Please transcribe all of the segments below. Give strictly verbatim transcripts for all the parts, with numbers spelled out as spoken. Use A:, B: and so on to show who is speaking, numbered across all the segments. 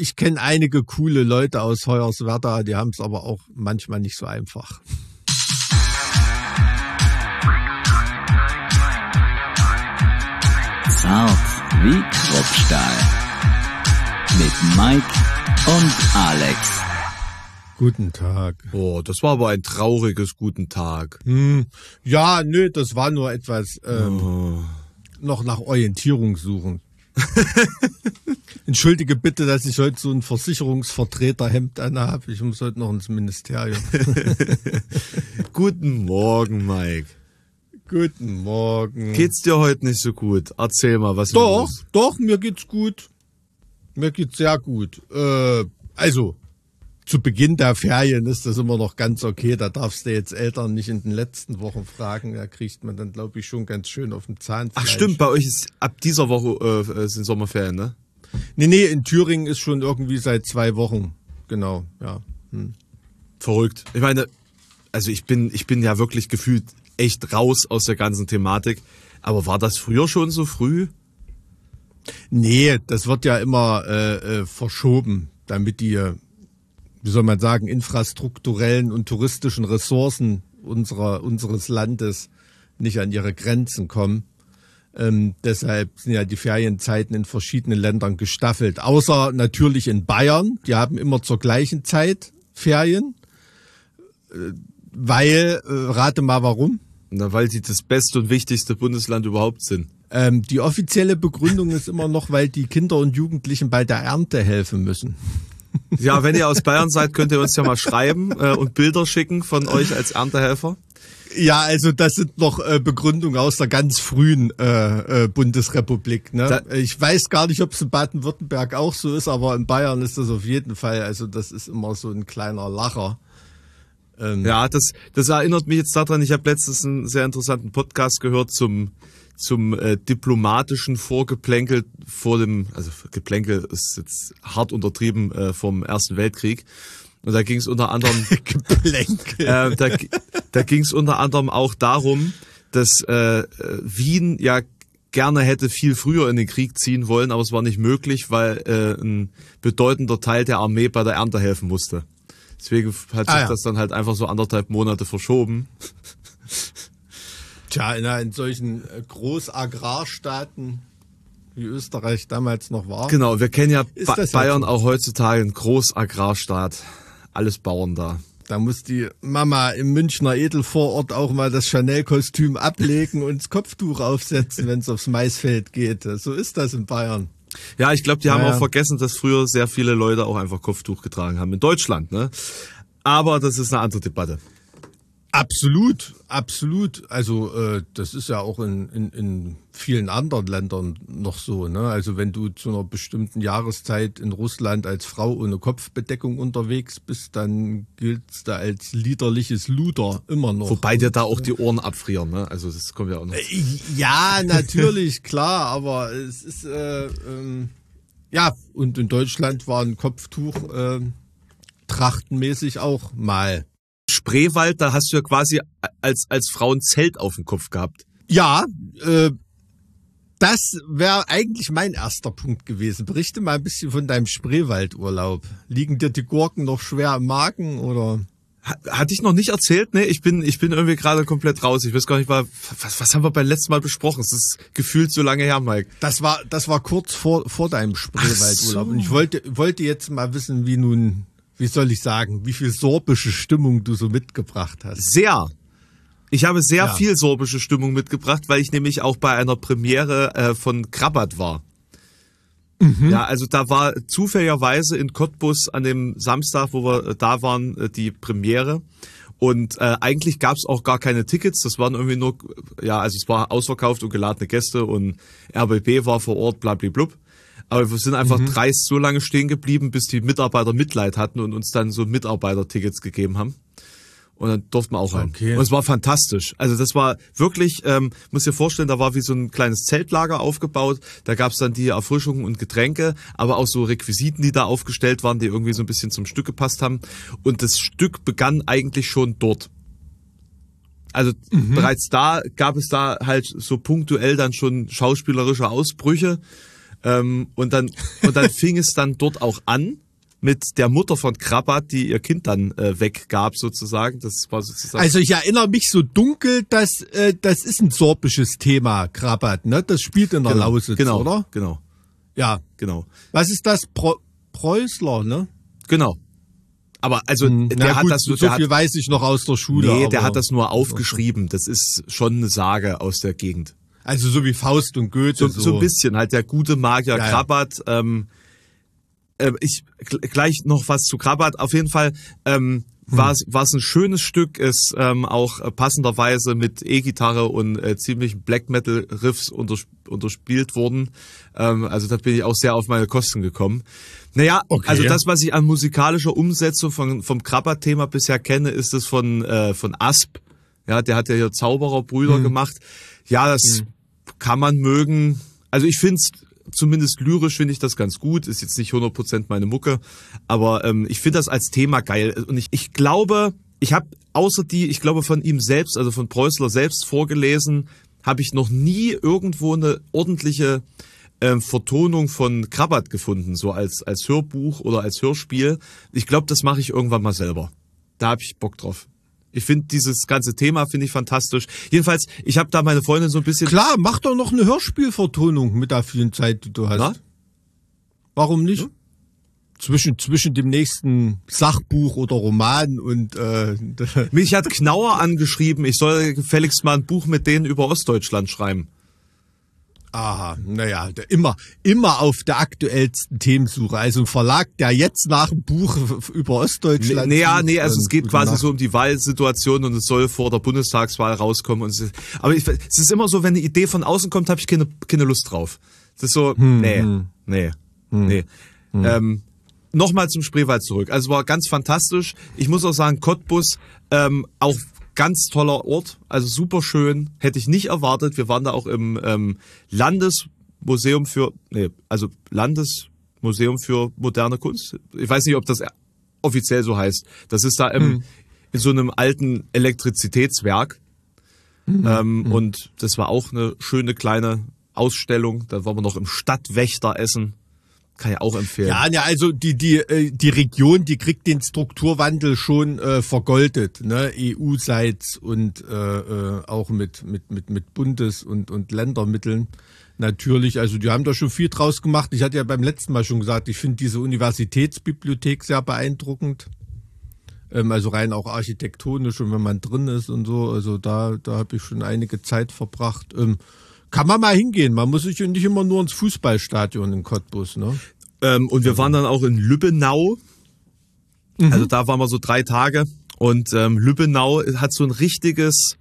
A: ich kenne einige coole Leute aus Hoyerswerda, die haben es aber auch manchmal nicht so einfach.
B: Zart wie Kruppstahl. Mit Mike und Alex.
A: Guten Tag.
C: Oh, das war aber ein trauriges Guten Tag.
A: Hm, ja, nö, das war nur etwas ähm,
C: Oh.
A: noch nach Orientierung suchen. Entschuldige bitte, dass ich heute so ein Versicherungsvertreterhemd anhabe. Ich muss heute noch ins Ministerium.
C: Guten Morgen, Mike.
A: Guten Morgen.
C: Geht's dir heute nicht so gut? Erzähl mal, was ist
A: Doch,
C: los?
A: doch, mir geht's gut. Mir geht's sehr gut. Äh, also, zu Beginn der Ferien ist das immer noch ganz okay. Da darfst du jetzt Eltern nicht in den letzten Wochen fragen. Da kriegt man dann, glaube ich, schon ganz schön auf dem Zahnfleisch.
C: Ach stimmt, bei euch ist ab dieser Woche äh, sind Sommerferien, ne?
A: Nee, nee, in Thüringen ist schon irgendwie seit zwei Wochen. Genau, ja. Hm.
C: Verrückt. Ich meine, also ich bin, ich bin ja wirklich gefühlt echt raus aus der ganzen Thematik. Aber war das früher schon so früh?
A: Nee, das wird ja immer äh, äh, verschoben, damit die, wie soll man sagen, infrastrukturellen und touristischen Ressourcen unserer, unseres Landes nicht an ihre Grenzen kommen. Ähm, deshalb sind ja die Ferienzeiten in verschiedenen Ländern gestaffelt. Außer natürlich in Bayern. Die haben immer zur gleichen Zeit Ferien. Äh, weil, äh, rate mal warum.
C: Na, weil sie das beste und wichtigste Bundesland überhaupt sind.
A: Ähm, die offizielle Begründung ist immer noch, weil die Kinder und Jugendlichen bei der Ernte helfen müssen.
C: Ja, wenn ihr aus Bayern seid, könnt ihr uns ja mal schreiben äh, und Bilder schicken von euch als Erntehelfer.
A: Ja, also das sind noch äh, Begründungen aus der ganz frühen äh, äh, Bundesrepublik. Ne?
C: Da,
A: ich weiß gar nicht, ob es in Baden-Württemberg auch so ist, aber in Bayern ist das auf jeden Fall. Also das ist immer so ein kleiner Lacher. Ähm,
C: ja, das, das erinnert mich jetzt daran, ich habe letztens einen sehr interessanten Podcast gehört zum zum äh, diplomatischen Vorgeplänkel vor dem, also Geplänkel ist jetzt hart untertrieben, äh, vom Ersten Weltkrieg. Und da ging es unter anderem
A: Geplänkel.
C: Äh, da da ging es unter anderem auch darum, dass äh, Wien ja gerne hätte viel früher in den Krieg ziehen wollen, aber es war nicht möglich, weil äh, ein bedeutender Teil der Armee bei der Ernte helfen musste. Deswegen hat sich
A: ah, ja.
C: das dann halt einfach so anderthalb Monate verschoben.
A: Tja, in, in solchen Großagrarstaaten, wie Österreich damals noch war.
C: Genau, wir kennen ja
A: Ist
C: ba-
A: das ja
C: Bayern
A: so?
C: auch heutzutage ein Großagrarstaat. Alles Bauern da.
A: Da muss die Mama im Münchner Edelvorort auch mal das Chanel-Kostüm ablegen und das Kopftuch aufsetzen, wenn es aufs Maisfeld geht. So ist das in Bayern.
C: Ja, ich glaube, die haben
A: Naja.
C: auch vergessen, dass früher sehr viele Leute auch einfach Kopftuch getragen haben in Deutschland, ne? Aber das ist eine andere Debatte.
A: Absolut, absolut. Also äh, das ist ja auch in, in, in vielen anderen Ländern noch so. Ne? Also wenn du zu einer bestimmten Jahreszeit in Russland als Frau ohne Kopfbedeckung unterwegs bist, dann gilt's da als liederliches Luder immer noch.
C: Wobei dir da auch die Ohren abfrieren, ne? Also das kommt ja auch noch.
A: Ja, natürlich, klar, aber es ist äh, ähm, ja, und in Deutschland war ein Kopftuch äh, trachtenmäßig auch mal.
C: Spreewald, da hast du ja quasi als als Frau ein Zelt auf dem Kopf gehabt.
A: Ja, äh, das wäre eigentlich mein erster Punkt gewesen. Berichte mal ein bisschen von deinem Spreewaldurlaub. Liegen dir die Gurken noch schwer im Magen oder?
C: Hatte ich noch nicht erzählt, ne? Ich bin ich bin irgendwie gerade komplett raus. Ich weiß gar nicht, was, was haben wir beim letzten Mal besprochen? Es ist gefühlt so lange her, Mike.
A: Das war das war kurz vor vor deinem Spreewaldurlaub.
C: So.
A: Und ich wollte wollte jetzt mal wissen, wie nun, wie soll ich sagen, wie viel sorbische Stimmung du so mitgebracht hast.
C: Sehr. Ich habe sehr
A: Ja.
C: viel sorbische Stimmung mitgebracht, weil ich nämlich auch bei einer Premiere äh, von Krabat war.
A: Mhm.
C: Ja, also da war zufälligerweise in Cottbus an dem Samstag, wo wir äh, da waren, äh, die Premiere. Und äh, eigentlich gab es auch gar keine Tickets. Das waren irgendwie nur, ja, also es war ausverkauft und geladene Gäste und R B B war vor Ort, blablablub. Aber wir sind einfach
A: Mhm.
C: dreist so lange stehen geblieben, bis die Mitarbeiter Mitleid hatten und uns dann so Mitarbeitertickets gegeben haben. Und dann durften wir auch rein.
A: Okay.
C: Und es war fantastisch. Also das war wirklich, ähm, muss dir vorstellen, da war wie so ein kleines Zeltlager aufgebaut. Da gab's dann die Erfrischungen und Getränke, aber auch so Requisiten, die da aufgestellt waren, die irgendwie so ein bisschen zum Stück gepasst haben. Und das Stück begann eigentlich schon dort. Also
A: Mhm.
C: bereits da gab es da halt so punktuell dann schon schauspielerische Ausbrüche. Ähm, und dann und dann fing es dann dort auch an mit der Mutter von Krabat, die ihr Kind dann äh, weggab sozusagen. Das war sozusagen.
A: Also ich erinnere mich so dunkel, dass äh, das ist ein sorbisches Thema, Krabat, ne? Das spielt in der
C: genau,
A: Lausitz,
C: genau,
A: oder?
C: Genau,
A: Ja.
C: genau,
A: Was ist das? Pro Preußler, ne?
C: genau. Aber also
A: Hm,
C: der
A: na
C: hat
A: gut,
C: das
A: so
C: der
A: viel
C: hat,
A: weiß ich noch aus der Schule.
C: nee, der
A: aber-
C: hat das nur aufgeschrieben. Das ist schon eine Sage aus der Gegend.
A: Also so wie Faust und Goethe.
C: So, so ein bisschen halt der gute Magier
A: Ja, ja.
C: Krabat. Ähm, äh, ich gl- gleich noch was zu Krabat. Auf jeden Fall ähm,
A: Hm.
C: war es war es ein schönes Stück, ist ähm, auch äh, passenderweise mit E-Gitarre und äh, ziemlichen Black Metal Riffs unters unterspielt worden. Ähm, also da bin ich auch sehr auf meine Kosten gekommen. Naja,
A: Okay.
C: also das, was ich an musikalischer Umsetzung von, vom Krabat-Thema bisher kenne, ist das von äh, von Asp. Ja, der hat ja hier Zaubererbrüder
A: Hm.
C: gemacht. Ja, das kann man mögen. Also ich finde es zumindest lyrisch finde ich das ganz gut. Ist jetzt nicht hundert Prozent meine Mucke, aber ähm, ich finde das als Thema geil. Und ich, ich glaube, ich habe außer die, ich glaube von ihm selbst, also von Preußler selbst vorgelesen, habe ich noch nie irgendwo eine ordentliche ähm, Vertonung von Krabat gefunden, so als als Hörbuch oder als Hörspiel. Ich glaube, das mache ich irgendwann mal selber. Da habe ich Bock drauf. Ich finde dieses ganze Thema finde ich fantastisch. Jedenfalls, ich habe da meine Freundin so ein bisschen.
A: Klar, mach doch noch eine Hörspielvertonung mit der vielen Zeit, die du hast.
C: Na?
A: Warum nicht? Zwischen, zwischen dem nächsten Sachbuch oder Roman und äh,
C: Mich hat Knauer angeschrieben, ich soll gefälligst mal ein Buch mit denen über Ostdeutschland schreiben.
A: aha, naja, der immer, immer auf der aktuellsten Themensuche. Also ein Verlag, der jetzt nach dem Buch f- über Ostdeutschland.
C: Nee, ja,
A: sucht,
C: nee, also
A: ähm,
C: es geht
A: gute
C: quasi
A: Nacht.
C: so um die Wahlsituation und es soll vor der Bundestagswahl rauskommen. Und es ist, aber ich, es ist immer so, wenn eine Idee von außen kommt, habe ich keine, keine Lust drauf. Das ist so, nee, nee, nee. Ähm, Nochmal zum Spreewald zurück. Also es war ganz fantastisch. Ich muss auch sagen, Cottbus, ähm, auch ganz toller Ort, also super schön, hätte ich nicht erwartet. Wir waren da auch im ähm, Landesmuseum für, nee, also Landesmuseum für moderne Kunst. Ich weiß nicht, ob das offiziell so heißt. Das ist da im, in so einem alten Elektrizitätswerk. Ähm, und das war auch eine schöne kleine Ausstellung. Da waren wir noch im Stadtwächter essen. Kann ich auch empfehlen.
A: Ja, ja, also die die äh, die Region, die kriegt den Strukturwandel schon äh, vergoldet, ne, E U-seits und äh, äh, auch mit mit mit mit Bundes- und und Ländermitteln natürlich. Also die haben da schon viel draus gemacht. Ich hatte ja beim letzten Mal schon gesagt, ich finde diese Universitätsbibliothek sehr beeindruckend. Ähm, also rein auch architektonisch und wenn man drin ist und so. Also da da habe ich schon einige Zeit verbracht. Ähm, Kann man mal hingehen. Man muss sich nicht immer nur ins Fußballstadion in Cottbus, ne?
C: Ähm, und wir waren dann auch in Lübbenau. Also da waren wir so drei Tage. Und ähm, Lübbenau hat so ein richtiges,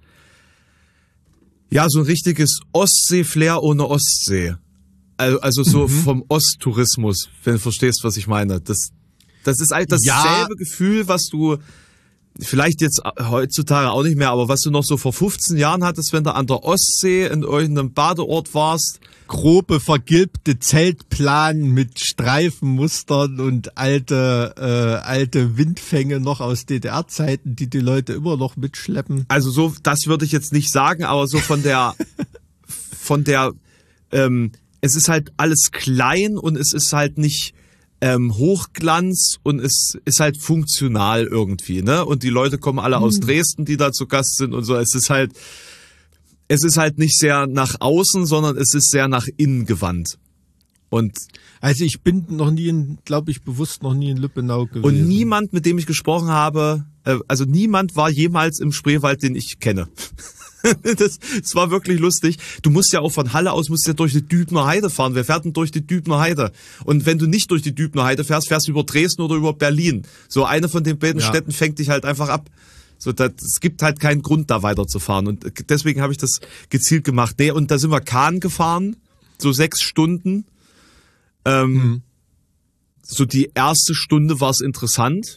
C: ja, so ein richtiges Ostsee-Flair ohne Ostsee. Also, also so vom Osttourismus, wenn du verstehst, was ich meine. Das, das ist halt dasselbe
A: Ja.
C: Gefühl, was du vielleicht jetzt heutzutage auch nicht mehr, aber was du noch so vor fünfzehn Jahren hattest, wenn du an der Ostsee in irgendeinem Badeort warst.
A: Grobe, vergilbte Zeltplan mit Streifenmustern und alte, äh, alte Windfänge noch aus D D R-Zeiten, die die Leute immer noch mitschleppen.
C: Also so, das würde ich jetzt nicht sagen, aber so von der, von der, ähm, es ist halt alles klein und es ist halt nicht ähm, Hochglanz und es ist halt funktional irgendwie, ne? Und die Leute kommen alle aus Dresden, die da zu Gast sind und so. Es ist halt, es ist halt nicht sehr nach außen, sondern es ist sehr nach innen gewandt. Und
A: Also ich bin noch nie, in, glaube ich, bewusst noch nie in Lübbenau gewesen.
C: Und niemand, mit dem ich gesprochen habe, äh, also niemand war jemals im Spreewald, den ich kenne. das, das war wirklich lustig. Du musst ja auch von Halle aus, musst ja durch die Dübner Heide fahren. Wer fährt denn durch die Dübner Heide? Und wenn du nicht durch die Dübner Heide fährst, fährst du über Dresden oder über Berlin. So eine von den beiden
A: Ja.
C: Städten fängt dich halt einfach ab. So, das, es gibt halt keinen Grund, da weiterzufahren. Und deswegen habe ich das gezielt gemacht. Nee, und da sind wir Kahn gefahren, so sechs Stunden. Ähm,
A: Mhm.
C: So die erste Stunde war es interessant.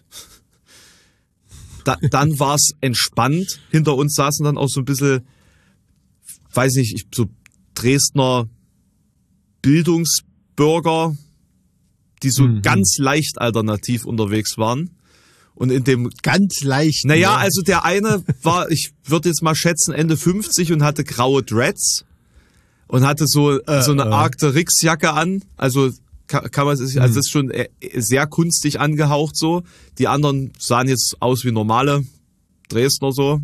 C: Da, dann war es entspannt. Hinter uns saßen dann auch so ein bisschen, weiß nicht, ich- so Dresdner Bildungsbürger, die so
A: Mhm.
C: ganz leicht alternativ unterwegs waren. Und in dem
A: Ganz leicht.
C: naja,
A: ne?
C: also der eine war, ich würde jetzt mal schätzen, Ende fünfzig und hatte graue Dreads. und hatte so
A: Äh,
C: so eine
A: äh.
C: Arcteryx-Jacke an. Also kann, kann man sich, also das ist schon äh, sehr kunstig angehaucht so. Die anderen sahen jetzt aus wie normale Dresdner so.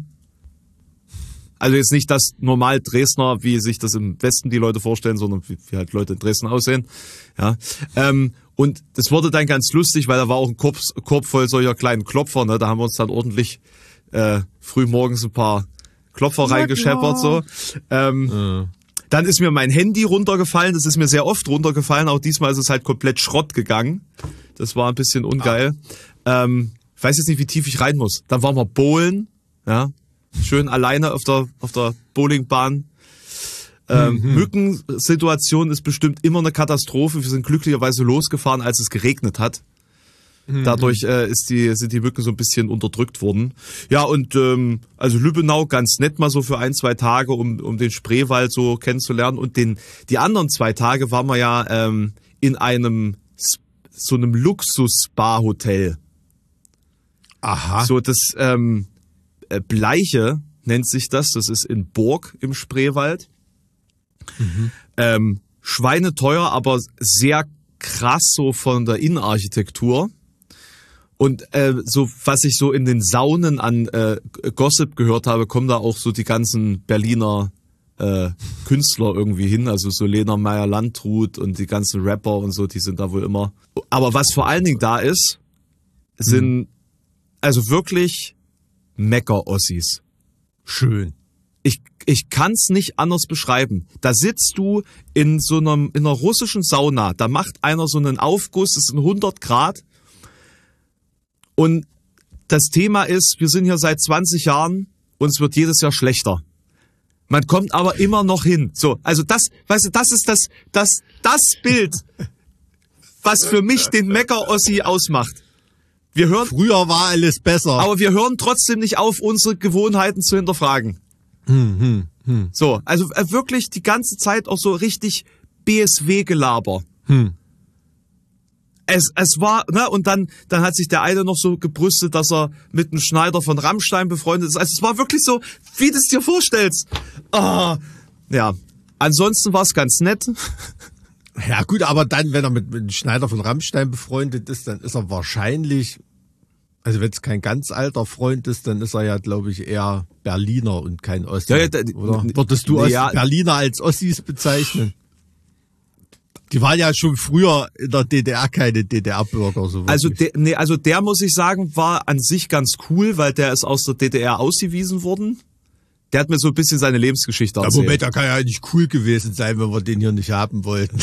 C: Also jetzt nicht das normal Dresdner, wie sich das im Westen die Leute vorstellen, sondern wie, wie halt Leute in Dresden aussehen. Ja. Ähm, und das wurde dann ganz lustig, weil da war auch ein Korb, Korb voll solcher kleinen Klopfer. Ne? Da haben wir uns dann ordentlich äh, früh morgens ein paar Klopfer
A: Na
C: reingescheppert. So. Ähm,
A: Ja.
C: Dann ist mir mein Handy runtergefallen. Das ist mir sehr oft runtergefallen. Auch diesmal ist es halt komplett Schrott gegangen. Das war ein bisschen ungeil. Ah. Ähm, ich weiß jetzt nicht, wie tief ich rein muss. Dann waren wir bowlen. Ja. Schön alleine auf der auf der Bowlingbahn. Ähm, mhm. Mückensituation ist bestimmt immer eine Katastrophe. Wir sind glücklicherweise losgefahren, als es geregnet hat. Mhm. Dadurch äh, ist die sind die Mücken so ein bisschen unterdrückt worden. Ja, und ähm, also Lübbenau ganz nett mal so für ein, zwei Tage, um um den Spreewald so kennenzulernen. Und den die anderen zwei Tage waren wir ja ähm, in einem so einem Luxus-Spa-Hotel.
A: Aha.
C: So das ähm, Bleiche nennt sich das. Das ist in Burg im Spreewald. Mhm. Ähm, schweineteuer, aber sehr krass so von der Innenarchitektur. Und äh, so was ich so in den Saunen an äh, Gossip gehört habe, kommen da auch so die ganzen Berliner äh, Künstler irgendwie hin. Also so Lena Meyer-Landrut und die ganzen Rapper und so, die sind da wohl immer. Aber was vor allen Dingen da ist, sind mhm. also wirklich Mecker-Ossis.
A: Schön.
C: Ich, ich kann's nicht anders beschreiben. Da sitzt du in so einem, in einer russischen Sauna, da macht einer so einen Aufguss, es sind hundert Grad. Und das Thema ist, wir sind hier seit zwanzig Jahren und es wird jedes Jahr schlechter. Man kommt aber immer noch hin. So, also das, weißt du, das ist das, das, das Bild, was für mich den Mecker-Ossi ausmacht. Wir hören,
A: Früher war alles besser.
C: aber wir hören trotzdem nicht auf, unsere Gewohnheiten zu hinterfragen.
A: Hm, hm, hm.
C: So, also äh, wirklich die ganze Zeit auch so richtig B S W-Gelaber.
A: Hm.
C: Es, es war, ne, und dann, dann hat sich der eine noch so gebrüstet, dass er mit einem Schneider von Rammstein befreundet ist. Also es war wirklich so, wie du es dir vorstellst. Ah, ja. Ansonsten war es ganz nett.
A: Ja gut, aber dann, wenn er mit, mit Schneider von Rammstein befreundet ist, dann ist er wahrscheinlich, also wenn es kein ganz alter Freund ist, dann ist er ja, glaube ich, eher Berliner und kein Ossi.
C: Ja, ja, da,
A: oder würdest du
C: ja,
A: Ossi, Berliner als Ossis bezeichnen? Die waren ja schon früher in der D D R keine D D R-Bürger. So
C: also, der, nee, also der, muss ich sagen, war an sich ganz cool, weil der ist aus der D D R ausgewiesen worden. Der hat mir so ein bisschen seine Lebensgeschichte erzählt.
A: Ja, Moment, der kann ja nicht cool gewesen sein, wenn wir den hier nicht haben wollten.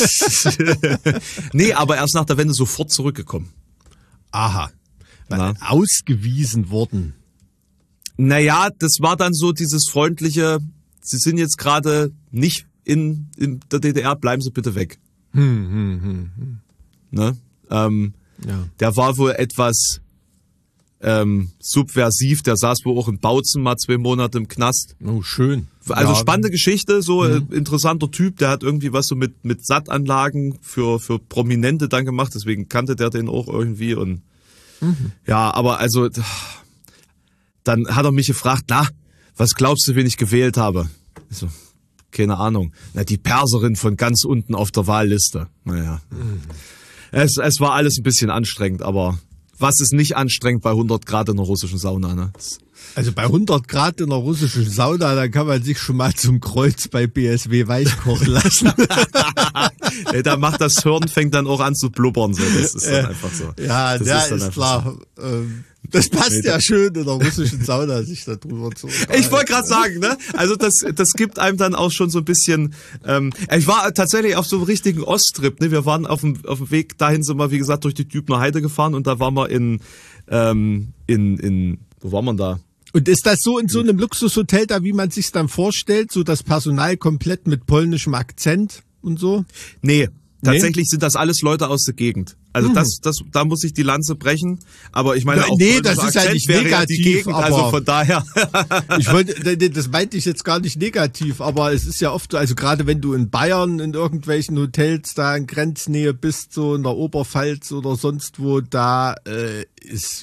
C: Nee, aber erst nach der Wende sofort zurückgekommen.
A: Aha.
C: Na.
A: Ausgewiesen worden.
C: Naja, das war dann so dieses freundliche, Sie sind jetzt gerade nicht in, in der D D R, bleiben Sie bitte weg.
A: Hm, hm, hm, hm.
C: Ne? Ähm,
A: ja.
C: Der war wohl etwas ähm, subversiv, der saß wohl auch in Bautzen mal zwei Monate im Knast.
A: Oh, schön.
C: Also
A: ja.
C: spannende Geschichte, so
A: Mhm.
C: äh, interessanter Typ, der hat irgendwie was so mit mit Sattanlagen für für Prominente dann gemacht, deswegen kannte der den auch irgendwie und mhm. ja, aber also dann hat er mich gefragt, na, was glaubst du, wen ich gewählt habe? Ich so, keine Ahnung. Na, die Perserin von ganz unten auf der Wahlliste. Naja. Mhm. Es, es war alles ein bisschen anstrengend, aber was ist nicht anstrengend bei hundert Grad in der russischen Sauna, ne?
A: Also bei hundert Grad in der russischen Sauna, da kann man sich schon mal zum Kreuz bei B S W weich kochen lassen.
C: Ja, da macht das Hirn, fängt dann auch an zu blubbern. So. Das ist dann einfach so.
A: Ja,
C: das
A: ja,
C: ist,
A: ist klar. So. Ähm, das passt nee, ja schön in der russischen Sauna, sich da drüber zu unterhalten.
C: Ich wollte gerade sagen, ne? Also das, das gibt einem dann auch schon so ein bisschen. Ähm, ich war tatsächlich auf so einem richtigen Osttrip. Ne? Wir waren auf dem auf dem Weg dahin, sind wir wie gesagt durch die Dübner Heide gefahren und da waren wir in ähm, in in wo war man da?
A: Und ist das so in so einem Luxushotel da, wie man sich's dann vorstellt, so das Personal komplett mit polnischem Akzent und so?
C: Nee, tatsächlich nee? sind das alles Leute aus der Gegend. Also
A: hm.
C: das, das, da muss ich die Lanze brechen. Aber ich meine,
A: ja,
C: auch
A: nee, das ist
C: Akzent
A: ja nicht
C: wäre
A: negativ,
C: ja die Gegend,
A: aber
C: also von daher.
A: Ich wollte, das meinte ich jetzt gar nicht negativ, aber es ist ja oft so, also gerade wenn du in Bayern in irgendwelchen Hotels da in Grenznähe bist, so in der Oberpfalz oder sonst wo, da äh, ist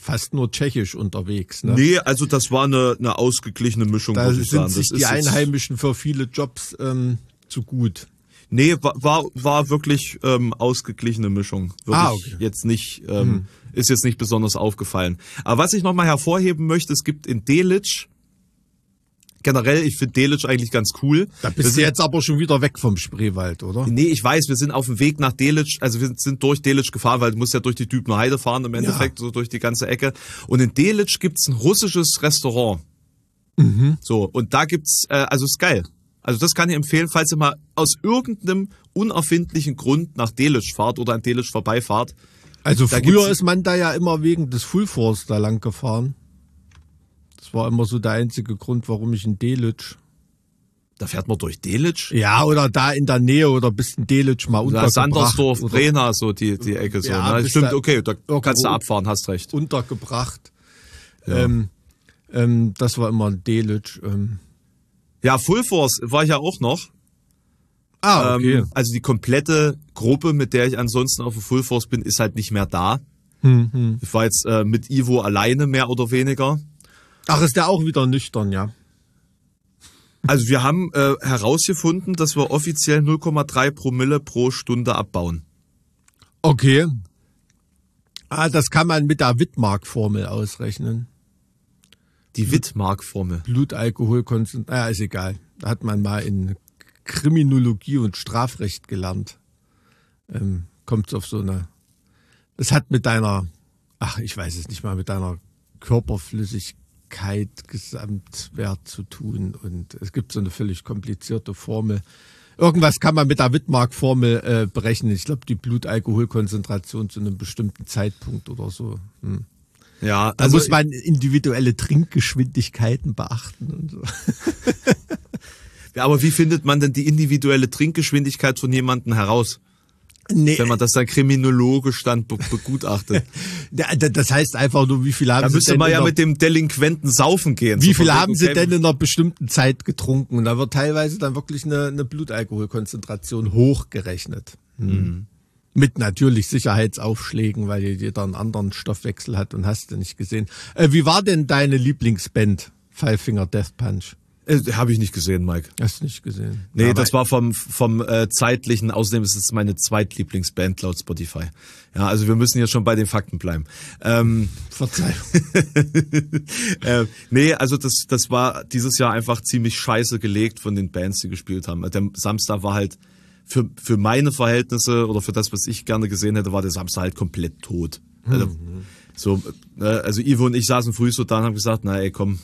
A: fast nur tschechisch unterwegs. Ne?
C: Nee, also das war eine, eine ausgeglichene Mischung,
A: Da
C: würde ich
A: sind
C: sagen.
A: sich
C: Das
A: die
C: ist jetzt-
A: Einheimischen für viele Jobs ähm, zu gut.
C: Nee, war, war, war wirklich ähm, ausgeglichene Mischung. Wirklich
A: Ah, okay.
C: jetzt nicht, ähm, ist jetzt nicht besonders aufgefallen. Aber was ich nochmal hervorheben möchte, es gibt in Delitzsch, generell, ich finde Delitzsch eigentlich ganz cool.
A: Da
C: Wir
A: bist du
C: sind-
A: jetzt aber schon wieder weg vom Spreewald, oder?
C: Nee, ich weiß, wir sind auf dem Weg nach Delitzsch, also wir sind durch Delitzsch gefahren, weil du musst ja durch die Dübner Heide fahren im Endeffekt, so durch die ganze Ecke. Und in Delitzsch gibt's ein russisches Restaurant. So, und da gibt's, äh, also ist geil. Also das kann ich empfehlen, falls ihr mal aus irgendeinem unerfindlichen Grund nach Delitzsch fahrt oder an Delitzsch vorbeifahrt.
A: Also
C: Da
A: früher
C: gibt's-
A: ist man da ja immer wegen des Full Force da lang gefahren. Das war immer so der einzige Grund, warum ich in Delitzsch.
C: Da fährt man durch Delitzsch.
A: Ja, oder da in der Nähe oder bis in Delitzsch mal
C: Da
A: untergebracht.
C: Sandersdorf,
A: oder
C: Brena, so die, die Ecke so.
A: Ja,
C: Ne?
A: bis
C: Stimmt,
A: da
C: okay, da
A: irgendwo
C: kannst du abfahren, hast recht.
A: untergebracht. Ähm, ähm, das war immer in Delitzsch. Ähm.
C: Ja, Full Force war ich ja auch noch.
A: Ah, okay.
C: Ähm, also die komplette Gruppe, mit der ich ansonsten auf dem Full Force bin, ist halt nicht mehr da.
A: Hm, hm.
C: Ich war jetzt äh, mit Ivo alleine, mehr oder weniger.
A: Ach, ist der auch wieder nüchtern, ja.
C: Also wir haben äh, herausgefunden, dass wir offiziell null Komma drei Promille pro Stunde abbauen.
A: Okay. Ah, das kann man mit der Wittmark-Formel ausrechnen.
C: Die Wittmark-Formel.
A: Blutalkoholkonzentration, ja, ist egal. Da hat man mal in Kriminologie und Strafrecht gelernt. Ähm, kommt auf so eine, das hat mit deiner, ach, ich weiß es nicht mal, mit deiner Körperflüssigkeit, Gesamtwert zu tun. Und es gibt so eine völlig komplizierte Formel. Irgendwas kann man mit der Wittmark-Formel äh, berechnen. Ich glaube, die Blutalkoholkonzentration zu einem bestimmten Zeitpunkt oder so. Hm.
C: Ja,
A: Da
C: also
A: muss man individuelle Trinkgeschwindigkeiten beachten und so.
C: ja, aber wie findet man denn die individuelle Trinkgeschwindigkeit von jemandem heraus,
A: Nee,
C: wenn man das dann kriminologisch dann be begutachtet?
A: da- da- das heißt einfach nur, wie viel haben
C: Da
A: sie
C: müsste
A: denn
C: man
A: in
C: ja
A: einer,
C: mit dem Delinquenten saufen gehen.
A: wie
C: So
A: viel
C: von
A: haben
C: wegen,
A: sie
C: okay,
A: denn in einer bestimmten Zeit getrunken? Und da wird teilweise dann wirklich eine, eine Blutalkoholkonzentration hochgerechnet. Hm. Mit natürlich Sicherheitsaufschlägen, weil jeder einen anderen Stoffwechsel hat und hast du nicht gesehen. Äh, wie war denn deine Lieblingsband? Five Finger Death Punch.
C: Äh, habe ich nicht gesehen, Mike.
A: Hast du nicht gesehen?
C: Nee,
A: Ja,
C: das
A: weil-
C: war vom vom äh, zeitlichen, außerdem ist es meine zweitlieblingsband laut Spotify. Ja, also wir müssen jetzt schon bei den Fakten bleiben. Ähm,
A: Verzeihung.
C: äh, nee, also das das war dieses Jahr einfach ziemlich scheiße gelegt von den Bands, die gespielt haben. Der Samstag war halt für für meine Verhältnisse oder für das, was ich gerne gesehen hätte, war der Samstag halt komplett tot. Also, so, äh, also Ivo und ich saßen früh so da und haben gesagt, na ey, komm,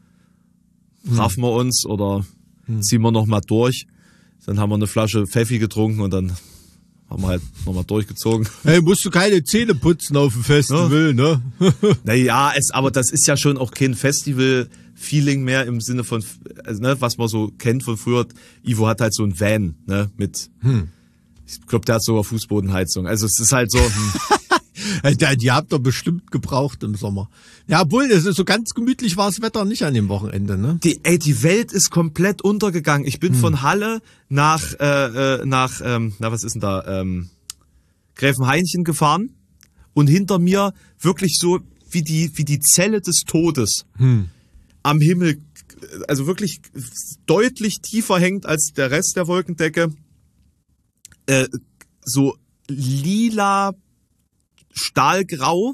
C: raffen wir uns oder ziehen wir noch mal durch. Dann haben wir eine Flasche Pfeffi getrunken und dann haben wir halt noch mal durchgezogen.
A: Hey, musst du keine Zähne putzen auf dem Festival, ne?
C: Naja, es, aber das ist ja schon auch kein Festival-Feeling mehr im Sinne von, also, ne, was man so kennt von früher. Ivo hat halt so ein Van, ne, mit, ich glaube, der hat sogar Fußbodenheizung. Also es ist halt so, hm,
A: Die, die habt ihr bestimmt gebraucht im Sommer. Ja, obwohl, es ist so ganz gemütlich war das Wetter nicht an dem Wochenende, ne?
C: die, ey, die Welt ist komplett untergegangen. Ich bin von Halle nach, äh, äh, nach, ähm, na, was ist denn da, ähm, Gräfenhainchen gefahren und hinter mir wirklich so wie die, wie die Zelle des Todes am Himmel, also wirklich deutlich tiefer hängt als der Rest der Wolkendecke, äh, so lila, stahlgrau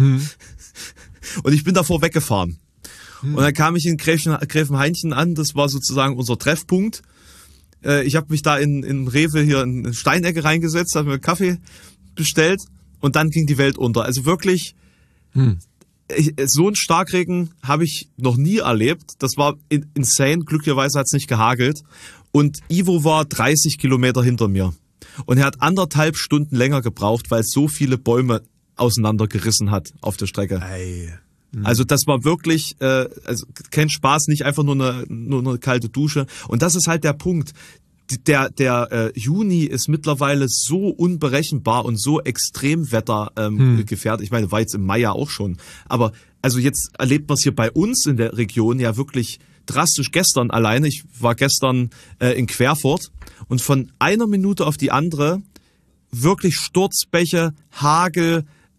C: und ich bin davor weggefahren. Und dann kam ich in Gräfen, Gräfenhainchen an, das war sozusagen unser Treffpunkt. Äh, ich habe mich da in, in Rewe hier in eine Steinecke reingesetzt, habe mir Kaffee bestellt und dann ging die Welt unter. Also wirklich, ich, so einen Starkregen habe ich noch nie erlebt. Das war in, insane. Glücklicherweise hat es nicht gehagelt. Und Ivo war dreißig Kilometer hinter mir. Und er hat anderthalb Stunden länger gebraucht, weil es so viele Bäume auseinandergerissen hat auf der Strecke.
A: Ei.
C: Also das war wirklich äh, also kein Spaß, nicht einfach nur eine, nur eine kalte Dusche. Und das ist halt der Punkt. Der, der äh, Juni ist mittlerweile so unberechenbar und so Extremwetter ähm, hm. gefährdet. Ich meine, war jetzt im Mai ja auch schon. Aber also jetzt erlebt man es hier bei uns in der Region ja wirklich drastisch. Gestern alleine, ich war gestern äh, in Querfurt und von einer Minute auf die andere wirklich Sturzbäche, Hagel,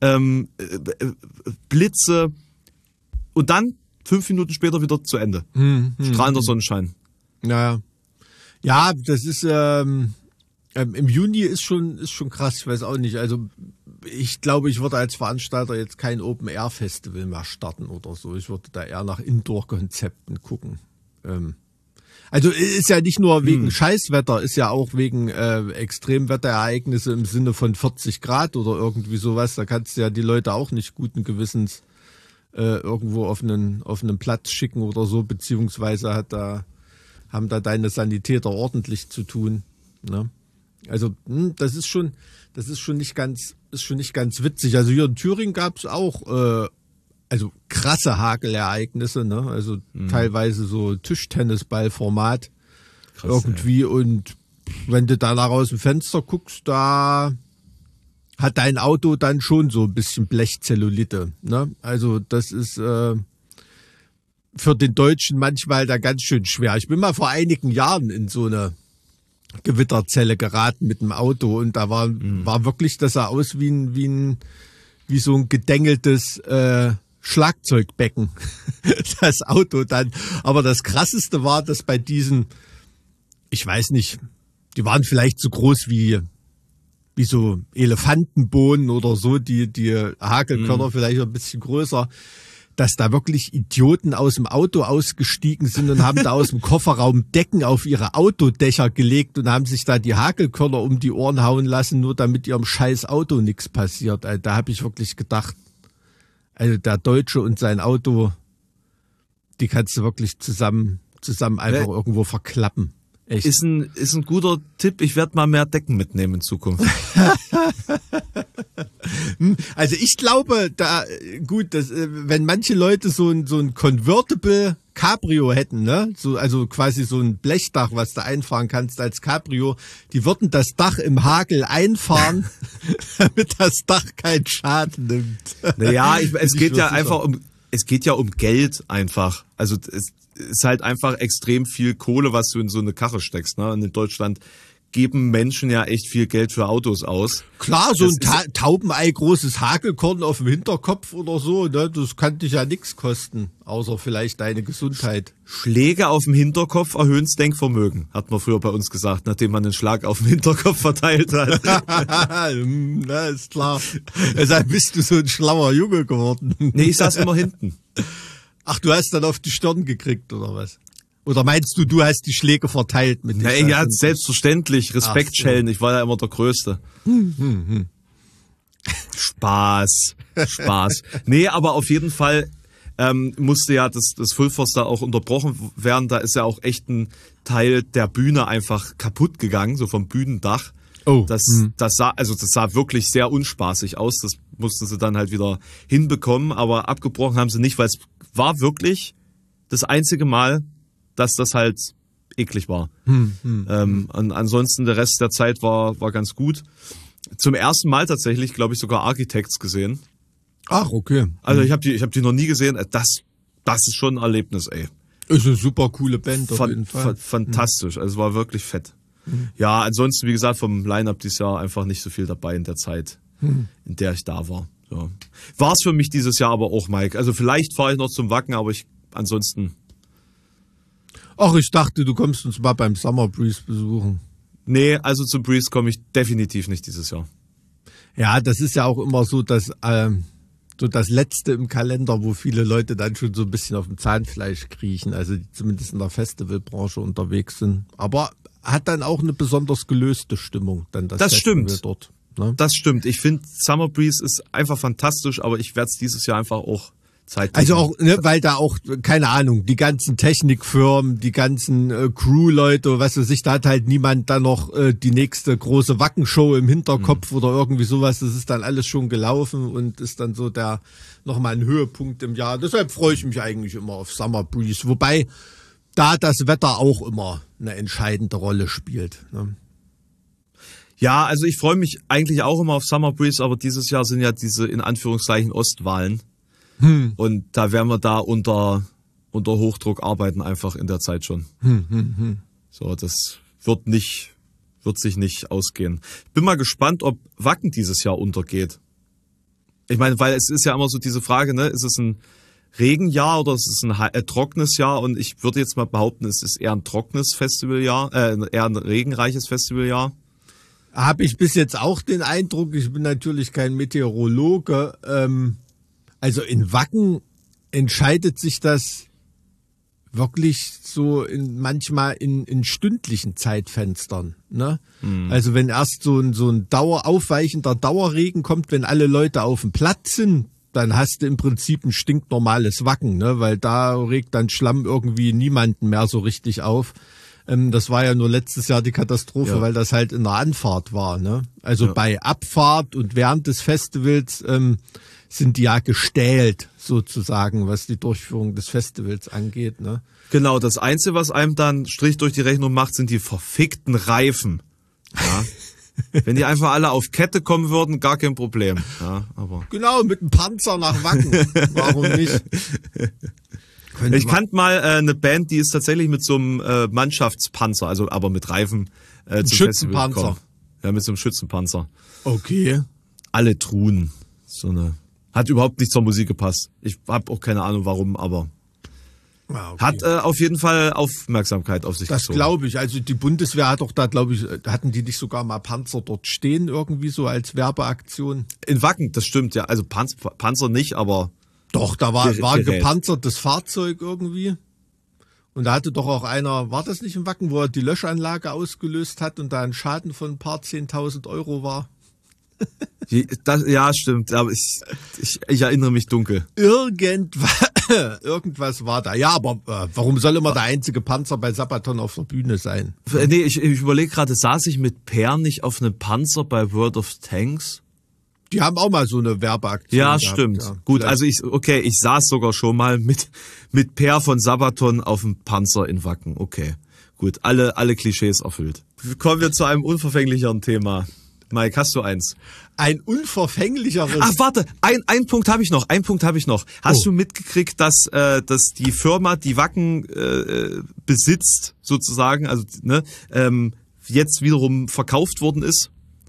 C: ähm, äh, Blitze und dann fünf Minuten später wieder zu Ende.
A: Hm, hm,
C: Strahlender
A: hm.
C: Sonnenschein.
A: Naja. Ja, das ist ähm, ähm, im Juni ist schon ist schon krass. Ich weiß auch nicht. Also ich glaube, ich würde als Veranstalter jetzt kein Open-Air-Festival mehr starten oder so. Ich würde da eher nach Indoor-Konzepten gucken. Ähm, also ist ja nicht nur wegen hm. Scheißwetter, ist ja auch wegen äh, Extremwetterereignisse im Sinne von vierzig Grad oder irgendwie sowas. Da kannst du ja die Leute auch nicht guten Gewissens äh, irgendwo auf einen auf einen Platz schicken oder so, beziehungsweise hat da haben da deine Sanitäter ordentlich zu tun. Ne? Also hm, das ist schon, das ist schon nicht ganz, ist schon nicht ganz witzig. Also hier in Thüringen gab es auch, äh, also krasse Hagelereignisse, ne? Also mhm. teilweise so Tischtennisballformat irgendwie. Ey. Und wenn du da nach aus dem Fenster guckst, da hat dein Auto dann schon so ein bisschen Blechzellulite. Ne? Also das ist äh, für den Deutschen manchmal da ganz schön schwer. Ich bin mal vor einigen Jahren in so eine Gewitterzelle geraten mit dem Auto und da war mhm. war wirklich, das sah aus wie ein wie ein wie so ein gedengeltes äh, Schlagzeugbecken. Das Auto dann. Aber das Krasseste war, dass bei diesen, ich weiß nicht, die waren vielleicht so groß wie wie so Elefantenbohnen oder so, die die Hagelkörner mhm. vielleicht ein bisschen größer, dass da wirklich Idioten aus dem Auto ausgestiegen sind und haben da aus dem Kofferraum Decken auf ihre Autodächer gelegt und haben sich da die Hagelkörner um die Ohren hauen lassen, nur damit ihrem scheiß Auto nichts passiert. Also da habe ich wirklich gedacht, also der Deutsche und sein Auto, die kannst du wirklich zusammen zusammen einfach ja. irgendwo verklappen. Echt.
C: Ist ein, ist ein guter Tipp. Ich werde mal mehr Decken mitnehmen in Zukunft.
A: Also ich glaube, da gut, dass, wenn manche Leute so ein so ein Convertible Cabrio hätten, ne, so also quasi so ein Blechdach, was du einfahren kannst als Cabrio, die würden das Dach im Hagel einfahren, damit das Dach keinen Schaden nimmt.
C: Naja, ich, es geht ja einfach um, es geht ja um Geld einfach. Also es ist halt einfach extrem viel Kohle, was du in so eine Karre steckst. Ne? Und in Deutschland geben Menschen ja echt viel Geld für Autos aus.
A: Klar, so das ein Ta- Taubenei großes Hagelkorn auf dem Hinterkopf oder so, ne? Das kann dich ja nichts kosten, außer vielleicht deine Gesundheit.
C: Schläge auf dem Hinterkopf erhöhen das Denkvermögen, hat man früher bei uns gesagt, nachdem man einen Schlag auf dem Hinterkopf verteilt hat.
A: Na, ist klar. Deshalb bist du so ein schlauer Junge geworden.
C: Nee, ich saß immer hinten.
A: Ach, du hast dann auf die Stirn gekriegt, oder was? Oder meinst du, du hast die Schläge verteilt mit
C: ja, ja, selbstverständlich. Respektschellen. So. Ich war ja immer der Größte. Hm, hm, hm. Spaß. Spaß. Nee, aber auf jeden Fall ähm, musste ja das, das Fulfors da auch unterbrochen werden. Da ist ja auch echt ein Teil der Bühne einfach kaputt gegangen, so vom Bühnendach. Oh. Das, hm. das sah, also das sah wirklich sehr unspaßig aus. Das mussten sie dann halt wieder hinbekommen. Aber abgebrochen haben sie nicht, weil es war wirklich das einzige Mal, dass das halt eklig war. Hm, hm, ähm, an, ansonsten der Rest der Zeit war war ganz gut. Zum ersten Mal tatsächlich, glaube ich, sogar Architects gesehen.
A: Ach, okay.
C: Also ich habe die ich habe die noch nie gesehen. Das das ist schon ein Erlebnis, ey.
A: Ist eine super coole Band auf
C: Fan,
A: jeden Fall.
C: Fantastisch. Also es war wirklich fett. Hm. Ja, ansonsten wie gesagt vom Line-Up dieses Jahr einfach nicht so viel dabei in der Zeit, hm. in der ich da war. Ja. War es für mich dieses Jahr aber auch, Mike. Also vielleicht fahre ich noch zum Wacken, aber ich ansonsten.
A: Ach, ich dachte, du kommst uns mal beim Summer Breeze besuchen.
C: Nee, also zum Breeze komme ich definitiv nicht dieses Jahr.
A: Ja, das ist ja auch immer so, dass ähm, so das Letzte im Kalender, wo viele Leute dann schon so ein bisschen auf dem Zahnfleisch kriechen, also die zumindest in der Festivalbranche unterwegs sind. Aber hat dann auch eine besonders gelöste Stimmung, dann das,
C: das
A: Festival
C: stimmt.
A: dort. Ne?
C: Das stimmt. Ich finde Summer Breeze ist einfach fantastisch, aber ich werde es dieses Jahr einfach auch Zeit.
A: Also auch, ne, weil da auch, keine Ahnung, die ganzen Technikfirmen, die ganzen äh, Crew-Leute, was weiß ich, da hat halt niemand dann noch äh, die nächste große Wackenshow im Hinterkopf mhm. oder irgendwie sowas. Das ist dann alles schon gelaufen und ist dann so der nochmal ein Höhepunkt im Jahr. Deshalb freue ich mich eigentlich immer auf Summer Breeze. Wobei da das Wetter auch immer eine entscheidende Rolle spielt. Ne?
C: Ja, also ich freue mich eigentlich auch immer auf Summer Breeze, aber dieses Jahr sind ja diese in Anführungszeichen Ostwahlen. Hm. Und da werden wir da unter, unter Hochdruck arbeiten, einfach in der Zeit schon. Hm, hm, hm. So, das wird nicht, wird sich nicht ausgehen. Bin mal gespannt, ob Wacken dieses Jahr untergeht. Ich meine, weil es ist ja immer so diese Frage, ne, ist es ein Regenjahr oder ist es ein äh, trockenes Jahr? Und ich würde jetzt mal behaupten, es ist eher ein trockenes Festivaljahr, äh, eher ein regenreiches Festivaljahr.
A: Habe ich bis jetzt auch den Eindruck, ich bin natürlich kein Meteorologe, ähm, also in Wacken entscheidet sich das wirklich so in, manchmal in, in stündlichen Zeitfenstern. Ne? Mhm. Also wenn erst so ein, so ein Dauer, aufweichender Dauerregen kommt, wenn alle Leute auf dem Platz sind, dann hast du im Prinzip ein stinknormales Wacken, ne? Weil da regt dann Schlamm irgendwie niemanden mehr so richtig auf. Ähm, das war ja nur letztes Jahr die Katastrophe, ja. weil das halt in der Anfahrt war. Ne? Also ja. bei Abfahrt und während des Festivals ähm, sind die ja gestählt sozusagen, was die Durchführung des Festivals angeht. Ne?
C: Genau, das Einzige, was einem dann Strich durch die Rechnung macht, sind die verfickten Reifen. Ja. Wenn die einfach alle auf Kette kommen würden, gar kein Problem. Ja, aber
A: genau, mit einem Panzer nach Wacken. Warum nicht?
C: Könnte ich kannte mal äh, eine Band, die ist tatsächlich mit so einem äh, Mannschaftspanzer, also aber mit Reifen äh, zum
A: Schützenpanzer.
C: Festival gekommen. Ja, mit so einem Schützenpanzer.
A: Okay.
C: Alle Truhen. So eine. Hat überhaupt nicht zur Musik gepasst. Ich habe auch keine Ahnung warum, aber
A: ah, okay.
C: hat äh, auf jeden Fall Aufmerksamkeit auf sich
A: das
C: gezogen.
A: Das glaube ich. Also die Bundeswehr hat doch da, glaube ich, hatten die nicht sogar mal Panzer dort stehen irgendwie so als Werbeaktion?
C: In Wacken, das stimmt ja. Also Panzer, Panzer nicht, aber
A: doch, da war,
C: Gerät.
A: war ein gepanzertes Fahrzeug irgendwie. Und da hatte doch auch einer, war das nicht im Wacken, wo er die Löschanlage ausgelöst hat und da ein Schaden von ein paar zehntausend Euro war?
C: Das, ja, stimmt. Aber ich, ich, ich erinnere mich dunkel.
A: Irgendwas, irgendwas war da. Ja, aber äh, warum soll immer der einzige Panzer bei Sabaton auf der Bühne sein?
C: Nee, ich, ich überlege gerade, saß ich mit Per nicht auf einem Panzer bei World of Tanks?
A: Die haben auch mal so eine Werbeaktion
C: Ja,
A: gehabt,
C: stimmt.
A: Ja.
C: Gut, Vielleicht. also ich, okay, ich saß sogar schon mal mit, mit Per von Sabaton auf dem Panzer in Wacken. Okay, gut, alle, alle Klischees erfüllt. Kommen wir zu einem unverfänglicheren Thema. Mike, hast du eins?
A: Ein unverfänglicheres...
C: Ach, warte, ein, ein Punkt habe ich noch, ein Punkt habe ich noch. Hast oh. du mitgekriegt, dass, äh, dass die Firma, die Wacken äh, besitzt, sozusagen, also ne, ähm, jetzt wiederum verkauft worden ist?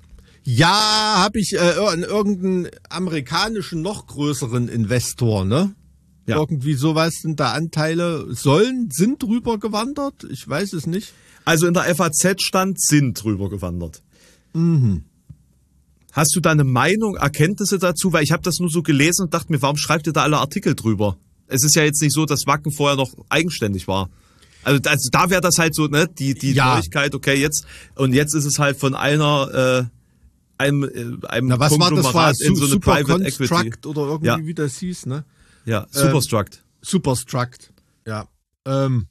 A: Ja, habe ich äh, irgendeinen amerikanischen, noch größeren Investor, ne? Ja. Irgendwie sowas sind da Anteile, sollen, sind drüber gewandert? Ich weiß es nicht.
C: Also in der F A Z stand, sind drüber gewandert.
A: Mhm.
C: Hast du da eine Meinung, Erkenntnisse dazu? Weil ich habe das nur so gelesen und dachte mir, warum schreibt ihr da alle Artikel drüber? Es ist ja jetzt nicht so, dass Wacken vorher noch eigenständig war. Also, also da wäre das halt so, ne, die, die
A: ja.
C: Neuigkeit, okay, jetzt, und jetzt ist es halt von einer, äh, einem, einem
A: Na, was war das war
C: in so eine
A: Super
C: Private Equity
A: oder irgendwie,
C: ja.
A: wie das hieß, ne?
C: Ja, Superstruct.
A: Ähm, Superstruct, ja. Ähm,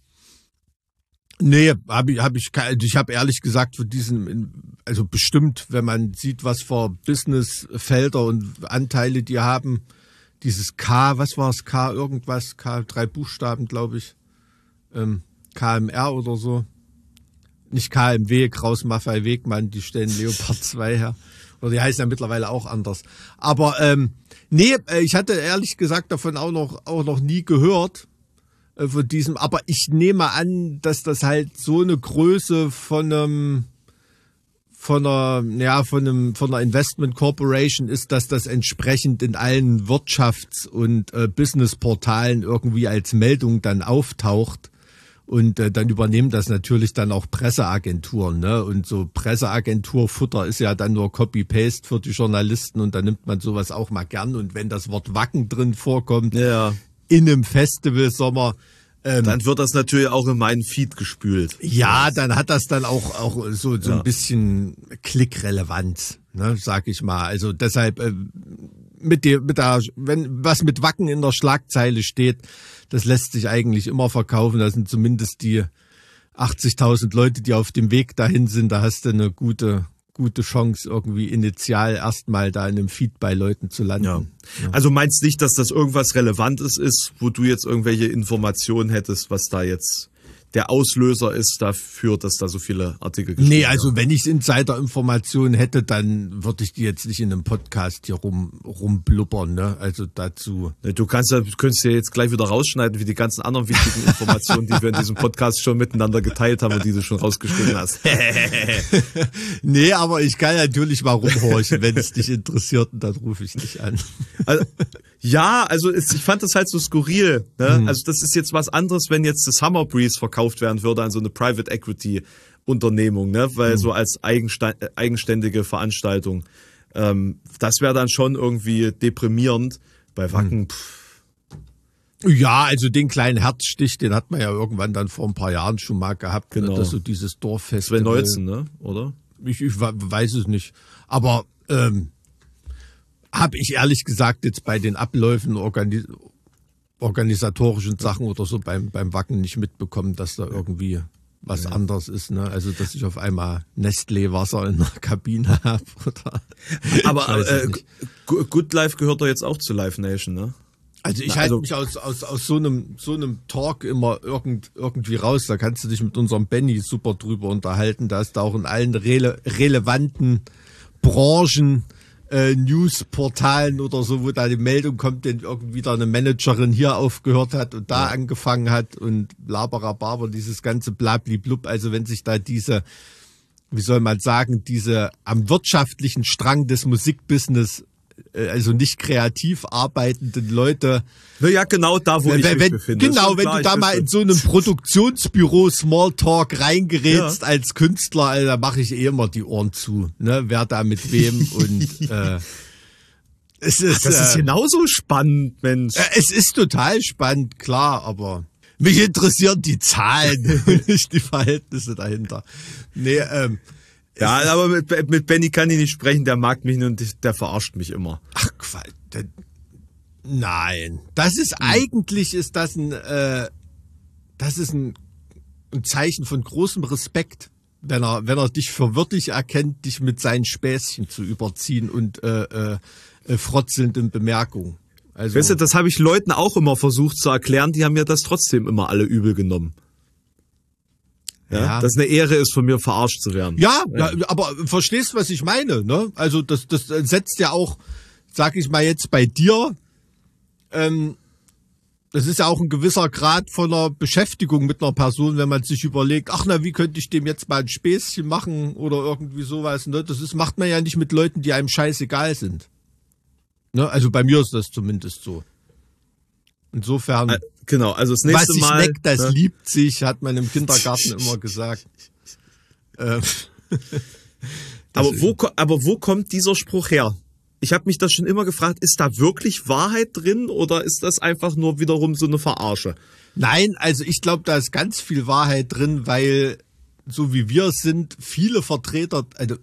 A: nee, habe ich, hab ich, ich habe ehrlich gesagt für diesen, also bestimmt, wenn man sieht, was für Businessfelder und Anteile die haben, dieses K, was war es, K irgendwas, K, drei Buchstaben, glaube ich, ähm, K M R oder so. Nicht K M W, Kraus Maffei Wegmann, die stellen Leopard zwei her. Oder die heißen ja mittlerweile auch anders. Aber ähm, nee, ich hatte ehrlich gesagt davon auch noch auch noch nie gehört äh, von diesem. Aber ich nehme an, dass das halt so eine Größe von einem von einer ja von einem von einer Investment Corporation ist, dass das entsprechend in allen Wirtschafts- und äh, Businessportalen irgendwie als Meldung dann auftaucht. Und äh, dann übernehmen das natürlich dann auch Presseagenturen, ne? Und so Presseagenturfutter ist ja dann nur Copy-Paste für die Journalisten und da nimmt man sowas auch mal gern. Und wenn das Wort Wacken drin vorkommt,
C: ja.
A: in einem Festivalsommer, ähm,
C: dann wird das natürlich auch in meinen Feed gespült.
A: Ja, dann hat das dann auch auch so so
C: ja.
A: ein bisschen Klickrelevanz, ne? Sag ich mal. Also deshalb äh, mit der mit der wenn was mit Wacken in der Schlagzeile steht, das lässt sich eigentlich immer verkaufen. Das sind zumindest die achtzigtausend Leute, die auf dem Weg dahin sind. Da hast du eine gute, gute Chance, irgendwie initial erstmal da in einem Feed bei Leuten zu landen.
C: Ja. Ja. Also meinst nicht, dass das irgendwas Relevantes ist, wo du jetzt irgendwelche Informationen hättest, was da jetzt der Auslöser ist dafür, dass da so viele Artikel geschrieben werden.
A: Nee, also wenn ich Insider-Informationen hätte, dann würde ich die jetzt nicht in einem Podcast hier rum rumblubbern, ne? Also dazu.
C: Du kannst ja, könntest ja jetzt gleich wieder rausschneiden, wie die ganzen anderen wichtigen Informationen, die wir in diesem Podcast schon miteinander geteilt haben und die du schon rausgeschnitten hast.
A: Nee, aber ich kann natürlich mal rumhorchen, wenn es dich interessiert, und dann rufe ich dich an.
C: Also, ja, also es, ich fand das halt so skurril. Ne? Hm. Also das ist jetzt was anderes, wenn jetzt das Summer Breeze verkauft werden würde an so eine Private Equity Unternehmung, ne? Weil hm. so als eigenständige Veranstaltung. Ähm, das wäre dann schon irgendwie deprimierend. Bei Wacken, hm. pff.
A: Ja, also den kleinen Herzstich, den hat man ja irgendwann dann vor ein paar Jahren schon mal gehabt.
C: Genau.
A: Ne? Das so dieses Dorffest.
C: zwanzig neunzehn, ne? Oder?
A: Ich, ich weiß es nicht. Aber ähm, habe ich ehrlich gesagt jetzt bei den Abläufen organi organisatorischen Sachen oder so beim beim Wacken nicht mitbekommen, dass da irgendwie was ja. anderes ist. Ne? Also dass ich auf einmal Nestlé-Wasser in der Kabine habe.
C: Aber äh, Good Life gehört doch jetzt auch zu Live Nation, ne?
A: Also ich halte mich aus, aus, aus so einem, so einem Talk immer irgend, irgendwie raus. Da kannst du dich mit unserem Benny super drüber unterhalten. Da ist da auch in allen rele relevanten Branchen, äh, Newsportalen oder so, wo da die Meldung kommt, denn irgendwie da eine Managerin hier aufgehört hat und da ja. angefangen hat und Laberababer, dieses ganze Blabli-Blub. Also wenn sich da diese, wie soll man sagen, diese am wirtschaftlichen Strang des Musikbusiness, also nicht kreativ arbeitenden Leute.
C: Ja, genau da, wo
A: wenn,
C: ich
A: wenn,
C: mich befinde.
A: Genau, wenn klar, du da mal in so einem Produktionsbüro Smalltalk reingerätst ja. als Künstler, also, da mache ich eh immer die Ohren zu. Ne? Wer da mit wem und äh, es ist,
C: Ach, das ist äh, genauso spannend, Mensch.
A: Äh, es ist total spannend, klar, aber mich interessieren die Zahlen und nicht die Verhältnisse dahinter. Nee, ähm,
C: Ja, aber mit, mit Benny kann ich nicht sprechen, der mag mich und der verarscht mich immer.
A: Ach Quatsch. Nein. Das ist, hm. eigentlich ist das ein, äh, das ist ein, ein Zeichen von großem Respekt, wenn er, wenn er dich für würdig erkennt, dich mit seinen Späßchen zu überziehen und äh, äh, frotzelnden Bemerkungen. Also,
C: weißt du, das habe ich Leuten auch immer versucht zu erklären, die haben mir das trotzdem immer alle übel genommen. Ja, ja. Dass eine Ehre ist, von mir verarscht zu werden.
A: Ja, ja. ja, aber verstehst du, was ich meine? Ne? Also das, das setzt ja auch, sag ich mal jetzt bei dir, ähm, das ist ja auch ein gewisser Grad von einer Beschäftigung mit einer Person, wenn man sich überlegt, ach na, wie könnte ich dem jetzt mal ein Späßchen machen oder irgendwie sowas. Ne? Das ist, macht man ja nicht mit Leuten, die einem scheißegal sind. Ne? Also bei mir ist das zumindest so. Insofern...
C: Ä Genau, also das nächste
A: Was sich
C: Mal...
A: neckt, das
C: ne?
A: liebt sich, hat man im Kindergarten immer gesagt. ähm.
C: aber, wo, aber wo kommt dieser Spruch her? Ich habe mich das schon immer gefragt, ist da wirklich Wahrheit drin oder ist das einfach nur wiederum so eine Verarsche?
A: Nein, also ich glaube, da ist ganz viel Wahrheit drin, weil so wie wir es sind, viele Vertreter, also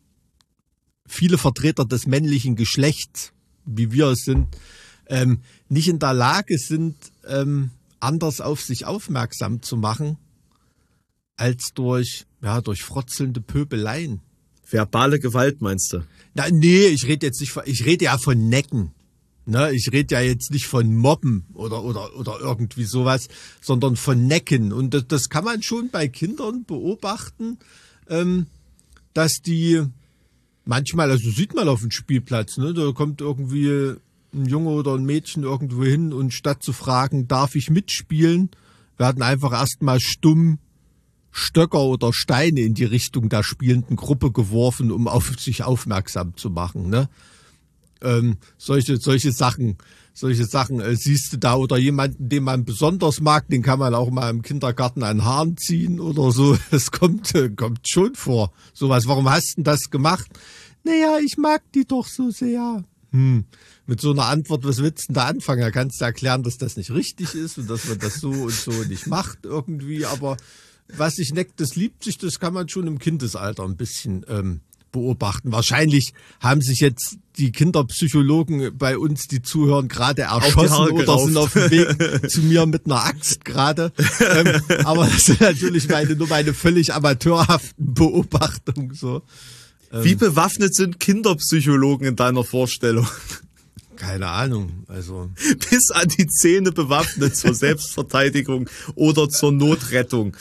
A: viele Vertreter des männlichen Geschlechts, wie wir es sind, ähm, nicht in der Lage sind, ähm, anders auf sich aufmerksam zu machen, als durch, ja, durch frotzelnde Pöbeleien.
C: Verbale Gewalt meinst du?
A: Na, nee, ich rede jetzt nicht von, ich rede ja von Necken. Ne, ich rede ja jetzt nicht von Mobben oder, oder, oder irgendwie sowas, sondern von Necken. Und das, das kann man schon bei Kindern beobachten, ähm, dass die manchmal, also sieht man auf dem Spielplatz, ne, da kommt irgendwie ein Junge oder ein Mädchen irgendwo hin und statt zu fragen, darf ich mitspielen, werden einfach erstmal stumm Stöcker oder Steine in die Richtung der spielenden Gruppe geworfen, um auf sich aufmerksam zu machen. Ne? Ähm, solche, solche Sachen, solche Sachen äh, siehst du da, oder jemanden, den man besonders mag, den kann man auch mal im Kindergarten an den Haaren ziehen oder so. Das kommt, äh, kommt schon vor. Sowas. Warum hast du denn das gemacht? Naja, ich mag die doch so sehr. Hm. Mit so einer Antwort, was willst du denn da anfangen? Da kannst du erklären, dass das nicht richtig ist und dass man das so und so nicht macht irgendwie. Aber was sich neckt, das liebt sich, das kann man schon im Kindesalter ein bisschen ähm, beobachten. Wahrscheinlich haben sich jetzt die Kinderpsychologen bei uns, die zuhören, gerade erschossen oder sind auf dem Weg zu mir mit einer Axt gerade. ähm, aber das sind natürlich meine, nur meine völlig amateurhaften Beobachtungen so.
C: Wie bewaffnet sind Kinderpsychologen in deiner Vorstellung?
A: keine Ahnung. Also
C: bis an die Zähne bewaffnet zur Selbstverteidigung oder zur Notrettung.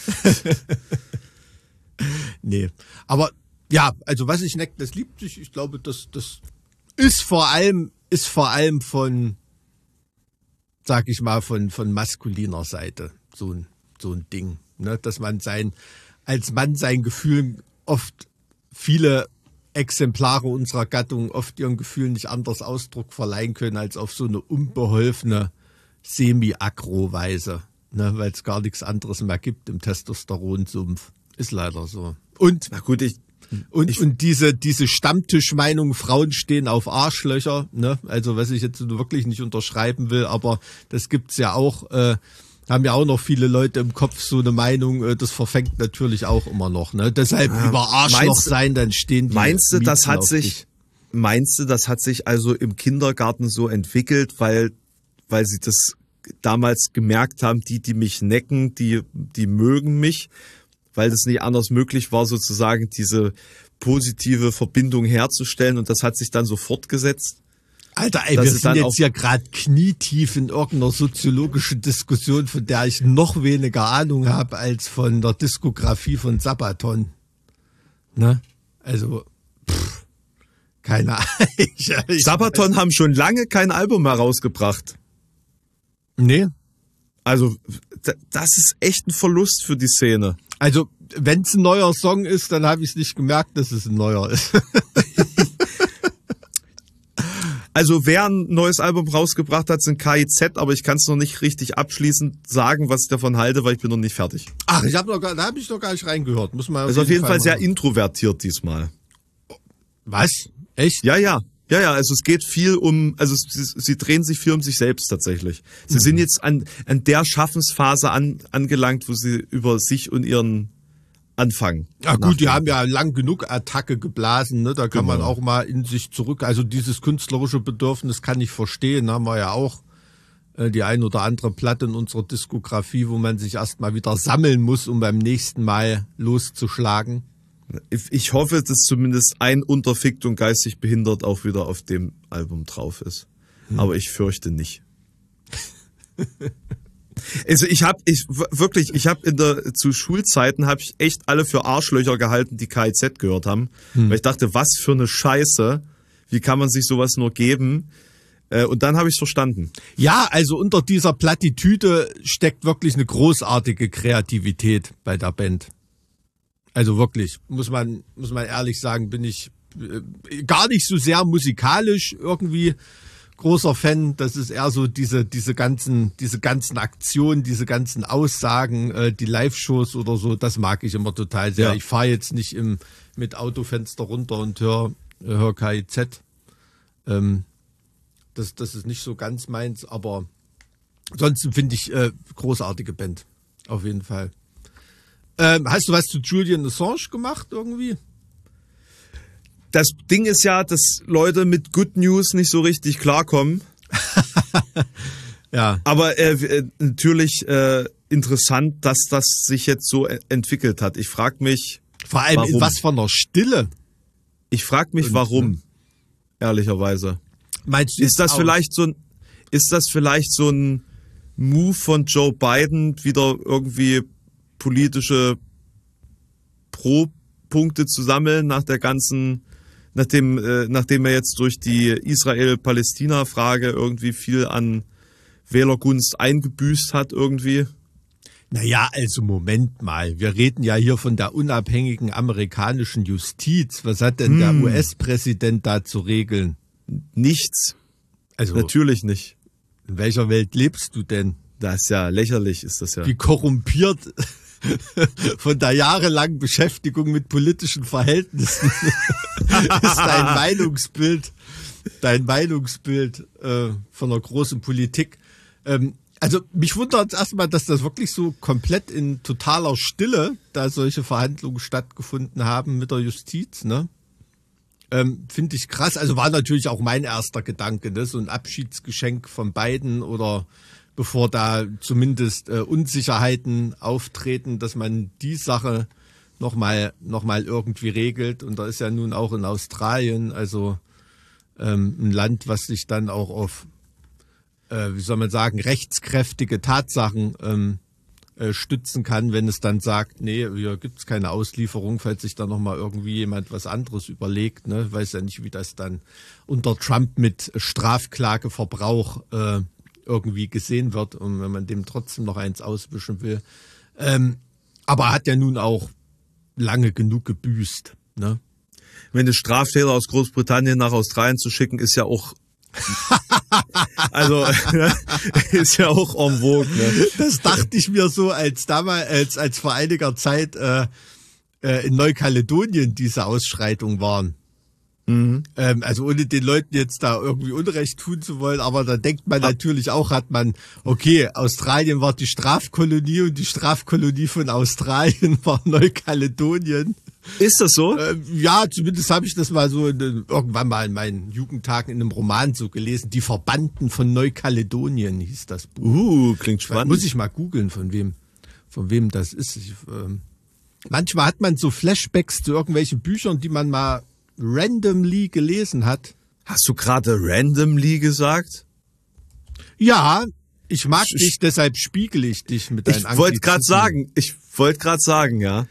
A: Nee, aber ja, also was ich neckt, das liebt sich. Ich glaube, das, das ist vor allem, ist vor allem von, sag ich mal, von, von maskuliner Seite so ein, so ein Ding, ne? Dass man sein, als Mann sein Gefühl oft viele Exemplare unserer Gattung oft ihren Gefühlen nicht anders Ausdruck verleihen können als auf so eine unbeholfene, semi-aggro-Weise, ne? Weil es gar nichts anderes mehr gibt im Testosteronsumpf. Ist leider so. Und,
C: na gut, ich,
A: und,
C: ich,
A: und diese, diese Stammtischmeinung, Frauen stehen auf Arschlöcher, ne? Also was ich jetzt wirklich nicht unterschreiben will, aber das gibt's ja auch, äh, haben ja auch noch viele Leute im Kopf so eine Meinung, äh, das verfängt natürlich auch immer noch, ne? Deshalb
C: ja,
A: über Arschloch
C: meinst,
A: sein, dann stehen die
C: Meinst du, das
A: Mieten
C: hat
A: auf
C: sich,
A: dich.
C: meinst du, das hat sich also im Kindergarten so entwickelt, weil, weil sie das damals gemerkt haben, die, die mich necken, die, die mögen mich, weil das nicht anders möglich war, sozusagen diese positive Verbindung herzustellen, und das hat sich dann so fortgesetzt?
A: Alter, ey,
C: dass
A: wir
C: es
A: sind
C: dann
A: jetzt
C: auch-
A: ja gerade knietief in irgendeiner soziologischen Diskussion, von der ich noch weniger Ahnung habe als von der Diskografie von Sabaton. Ne? Also, pff, keine Ahnung. Ich- ich-
C: Sabaton haben schon lange kein Album mehr rausgebracht.
A: Nee.
C: Also, d- das ist echt ein Verlust für die Szene.
A: Also, wenn es ein neuer Song ist, dann habe ich es nicht gemerkt, dass es ein neuer ist.
C: Also wer ein neues Album rausgebracht hat, sind K I Z, aber ich kann es noch nicht richtig abschließend sagen, was ich davon halte, weil ich bin noch nicht fertig.
A: Ach, ich habe noch gar, da habe ich noch gar nicht reingehört. Muss man
C: Also auf jeden Fall sehr
A: machen.
C: introvertiert diesmal.
A: Was? Echt?
C: Ja, ja. Ja, ja, also es geht viel um, also sie, sie drehen sich viel um sich selbst tatsächlich. Sie
A: Mhm.
C: sind jetzt an, an der Schaffensphase an, angelangt, wo sie über sich und ihren anfangen.
A: Ja gut, die haben ja lang genug Attacke geblasen, ne? Da kann
C: Genau.
A: man auch mal in sich zurück. Also dieses künstlerische Bedürfnis kann ich verstehen, haben wir ja auch äh, die ein oder andere Platte in unserer Diskografie, wo man sich erstmal wieder sammeln muss, um beim nächsten Mal loszuschlagen.
C: Ich, ich hoffe, dass zumindest ein unterfickt und geistig behindert auch wieder auf dem Album drauf ist.
A: Hm.
C: Aber ich fürchte nicht. Also ich habe ich w- wirklich, ich habe in der zu Schulzeiten habe ich echt alle für Arschlöcher gehalten, die K I Z gehört haben,
A: Hm.
C: weil ich dachte, was für eine Scheiße, wie kann man sich sowas nur geben? Äh, Und dann habe ich es verstanden.
A: Ja, also unter dieser Plattitüde steckt wirklich eine großartige Kreativität bei der Band. Also wirklich, muss man, muss man ehrlich sagen, bin ich äh, gar nicht so sehr musikalisch irgendwie großer Fan. Das ist eher so diese, diese ganzen, diese ganzen Aktionen, diese ganzen Aussagen, äh, die Live-Shows oder so, das mag ich immer total sehr.
C: Ja.
A: Ich fahre jetzt nicht im, mit Autofenster runter und höre hör K I Z. Ähm, das, das ist nicht so ganz meins, aber ansonsten finde ich äh, großartige Band. Auf jeden Fall. Ähm, hast du was zu Julian Assange gemacht irgendwie?
C: Das Ding ist ja, dass Leute mit Good News nicht so richtig klarkommen.
A: Ja.
C: Aber äh, äh, natürlich äh, interessant, dass das sich jetzt so e- entwickelt hat. Ich frage mich,
A: Vor allem in
C: Warum?
A: was von einer Stille.
C: ich frage mich,
A: Und,
C: warum?
A: ne?
C: Ehrlicherweise.
A: Meinst du
C: Ist das
A: jetzt
C: vielleicht so ein, ist das vielleicht so ein Move von Joe Biden, wieder irgendwie politische Pro-Punkte zu sammeln nach der ganzen, nachdem, äh, nachdem er jetzt durch die Israel-Palästina-Frage irgendwie viel an Wählergunst eingebüßt hat irgendwie?
A: Naja, also Moment mal. Wir reden ja hier von der unabhängigen amerikanischen Justiz. Was hat denn der
C: Hm.
A: U S-Präsident da zu regeln?
C: Nichts.
A: Also,
C: Natürlich nicht.
A: in welcher Welt lebst du denn?
C: Das ist ja lächerlich, ist das ja.
A: Wie korrumpiert von der jahrelangen Beschäftigung mit politischen Verhältnissen ist dein Meinungsbild, dein Meinungsbild äh, von der großen Politik. Ähm, also mich wundert erstmal, dass das wirklich so komplett in totaler Stille da solche Verhandlungen stattgefunden haben mit der Justiz, ne? Ähm, Finde ich krass. Also war natürlich auch mein erster Gedanke, ne? So ein Abschiedsgeschenk von beiden oder bevor da zumindest äh, Unsicherheiten auftreten, dass man die Sache nochmal noch mal irgendwie regelt. Und da ist ja nun auch in Australien, also ähm, ein Land, was sich dann auch auf, äh, wie soll man sagen, rechtskräftige Tatsachen ähm, äh, stützen kann, wenn es dann sagt, nee, hier gibt's keine Auslieferung, falls sich da nochmal irgendwie jemand was anderes überlegt. Ne? Ich weiß ja nicht, wie das dann unter Trump mit Strafklageverbrauch äh, irgendwie gesehen wird und wenn man dem trotzdem noch eins auswischen will. Ähm, aber er hat ja nun auch lange genug gebüßt. Ne?
C: Wenn die Straftäter aus Großbritannien nach Australien zu schicken, ist ja auch also ist ja auch en vogue. Ne?
A: Das dachte ich mir so, als damals, als, als vor einiger Zeit äh, äh, in Neukaledonien diese Ausschreitungen waren. Mhm. Ähm, also ohne den Leuten jetzt da irgendwie Unrecht tun zu wollen, aber da denkt man natürlich auch, hat man, okay, Australien war die Strafkolonie und die Strafkolonie von Australien war Neukaledonien.
C: Ist das so?
A: Ähm, ja, zumindest habe ich das mal so in, irgendwann mal in meinen Jugendtagen in einem Roman so gelesen. Die Verbannten von Neukaledonien hieß das Buch.
C: Uh, klingt spannend.
A: Muss ich mal googeln, von wem, von wem das ist. Ich, ähm, manchmal hat man so Flashbacks zu irgendwelchen Büchern, die man mal randomly gelesen hat.
C: Hast du gerade randomly gesagt?
A: Ja, ich mag ich, dich, deshalb spiegel ich dich mit deinen
C: Ich wollte gerade sagen, ich wollte gerade sagen, ja.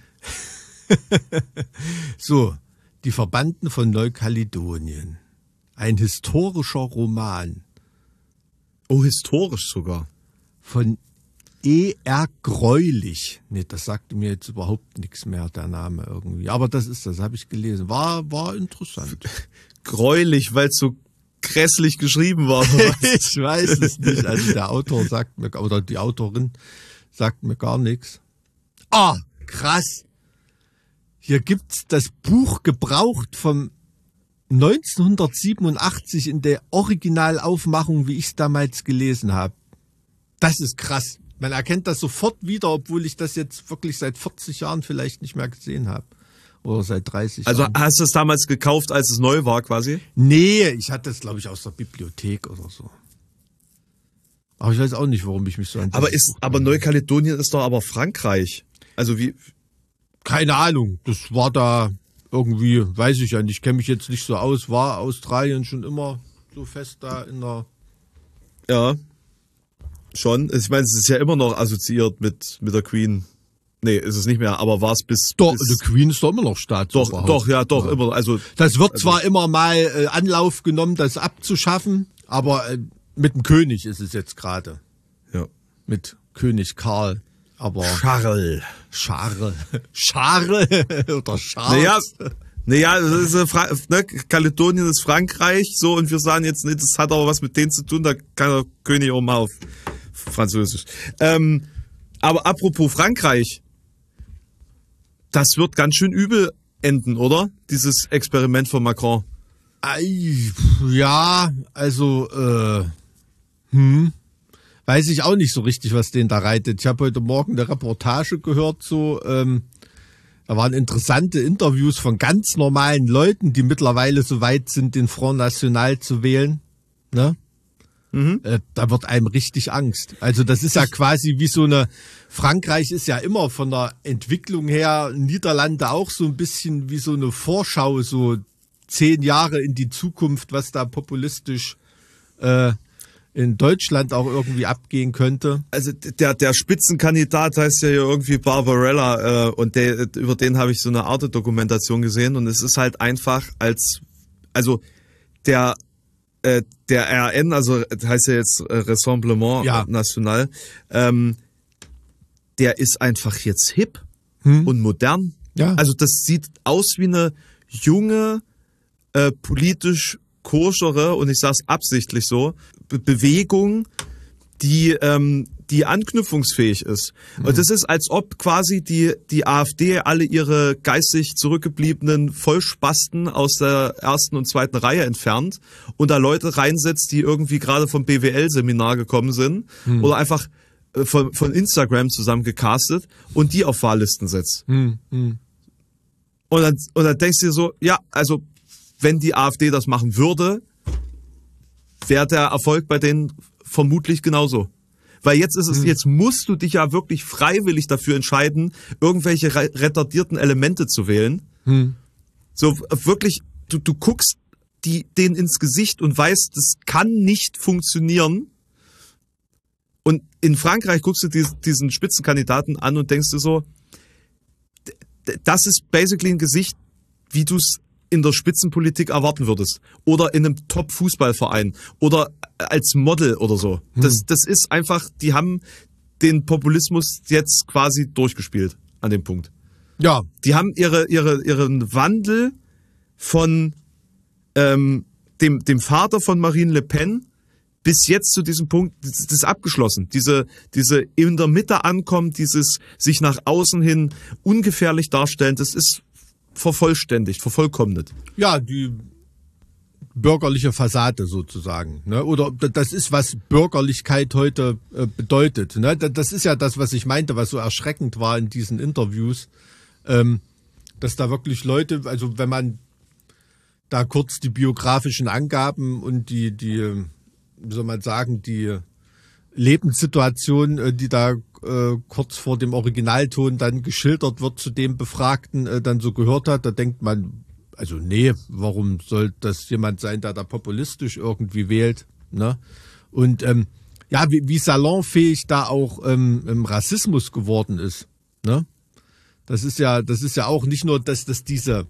A: So, die Verbannten von Neukaledonien. Ein historischer Roman.
C: Oh, historisch sogar.
A: Von E R Greulich. Nee, das sagte mir jetzt überhaupt nichts mehr, der Name irgendwie. Aber das ist das, habe ich gelesen. War, war interessant.
C: Greulich, weil es so grässlich geschrieben war.
A: Ich weiß es nicht. Also der Autor sagt mir, oder die Autorin sagt mir gar nichts. Ah, krass. Hier gibt's das Buch gebraucht vom neunzehnhundertsiebenundachtzig in der Originalaufmachung, wie ich es damals gelesen habe. Das ist krass. Man erkennt das sofort wieder, obwohl ich das jetzt wirklich seit vierzig Jahren vielleicht nicht mehr gesehen habe. Oder seit dreißig
C: also
A: Jahren.
C: Also hast du es damals gekauft, als es neu war quasi?
A: Nee, ich hatte es, glaube ich, aus der Bibliothek oder so. Aber ich weiß auch nicht, warum ich mich so an
C: Aber ist, aber Neukaledonien ist doch aber Frankreich. Also wie...
A: Keine Ahnung, das war da irgendwie, weiß ich ja nicht, ich kenne mich jetzt nicht so aus, war Australien schon immer so fest da in der...
C: Ja, schon. Ich meine, es ist ja immer noch assoziiert mit, mit der Queen. Nee, ist es nicht mehr, aber war es bis...
A: Doch,
C: bis,
A: die Queen ist doch immer noch Staatsoberhaupt.
C: Doch, doch, ja, doch, ja. immer. Also
A: Das wird
C: also,
A: zwar immer mal äh, Anlauf genommen, das abzuschaffen, aber äh, mit dem König ist es jetzt gerade.
C: Ja.
A: Mit König Karl. Aber
C: Charles.
A: Charles. Charles oder Charles.
C: Naja, naja das ist, äh, Fra- ne, Kaledonien ist Frankreich, so, und wir sagen jetzt nicht, das hat aber was mit denen zu tun, da kann der König auch mal auf Französisch. Ähm, aber apropos Frankreich, das wird ganz schön übel enden, oder? Dieses Experiment von Macron.
A: Ei, ja, also, äh, hm. Weiß ich auch nicht so richtig, was den da reitet. Ich habe heute Morgen eine Reportage gehört, so, ähm, da waren interessante Interviews von ganz normalen Leuten, die mittlerweile so weit sind, den Front National zu wählen. Ne? Mhm. Äh, da wird einem richtig Angst. Also das ist ja quasi wie so eine, Frankreich ist ja immer von der Entwicklung her, Niederlande auch so ein bisschen wie so eine Vorschau, so zehn Jahre in die Zukunft, was da populistisch äh, in Deutschland auch irgendwie abgehen könnte.
C: Also der der Spitzenkandidat heißt ja irgendwie Barbarella äh, und der, über den habe ich so eine Arte-Dokumentation gesehen und es ist halt einfach als, also der äh, der R N, also heißt ja jetzt äh, Rassemblement
A: ja.
C: National, ähm, der ist einfach jetzt hip hm. und modern.
A: Ja.
C: Also das sieht aus wie eine junge, äh, politisch koschere, und ich sage es absichtlich so, Be- Bewegung, die ähm, die anknüpfungsfähig ist. Mhm. Und das ist, als ob quasi die die AfD alle ihre geistig zurückgebliebenen Vollspasten aus der ersten und zweiten Reihe entfernt und da Leute reinsetzt, die irgendwie gerade vom B W L-Seminar gekommen sind mhm. oder einfach äh, von, von Instagram zusammengecastet und die auf Wahllisten setzt.
A: Mhm. Mhm.
C: Und dann, und dann denkst du dir so, ja, also wenn die AfD das machen würde, wäre der Erfolg bei denen vermutlich genauso. Weil jetzt ist es, hm. jetzt musst du dich ja wirklich freiwillig dafür entscheiden, irgendwelche re- retardierten Elemente zu wählen. Hm. So wirklich, du, du guckst die, denen ins Gesicht und weißt, das kann nicht funktionieren. Und in Frankreich guckst du diesen Spitzenkandidaten an und denkst du so, das ist basically ein Gesicht, wie du es in der Spitzenpolitik erwarten würdest. Oder in einem Top-Fußballverein. Oder als Model oder so. Hm. Das, das ist einfach, die haben den Populismus jetzt quasi durchgespielt an dem Punkt.
A: Ja.
C: Die haben ihre, ihre, ihren Wandel von ähm, dem, dem Vater von Marine Le Pen bis jetzt zu diesem Punkt, das ist abgeschlossen. Diese, diese in der Mitte ankommen, dieses sich nach außen hin ungefährlich darstellen, das ist vervollständigt, vervollkommnet.
A: Ja, die bürgerliche Fassade sozusagen. Ne? Oder das ist, was Bürgerlichkeit heute äh, bedeutet. Ne? Das ist ja das, was ich meinte, was so erschreckend war in diesen Interviews, ähm, dass da wirklich Leute, also wenn man da kurz die biografischen Angaben und die, die, wie soll man sagen, die Lebenssituation, die da äh, kurz vor dem Originalton dann geschildert wird, zu dem Befragten äh, dann so gehört hat, da denkt man, also nee, warum soll das jemand sein, der da populistisch irgendwie wählt, ne? Und ähm, ja, wie, wie salonfähig da auch ähm, im Rassismus geworden ist, ne? Das ist ja, das ist ja auch nicht nur, dass das diese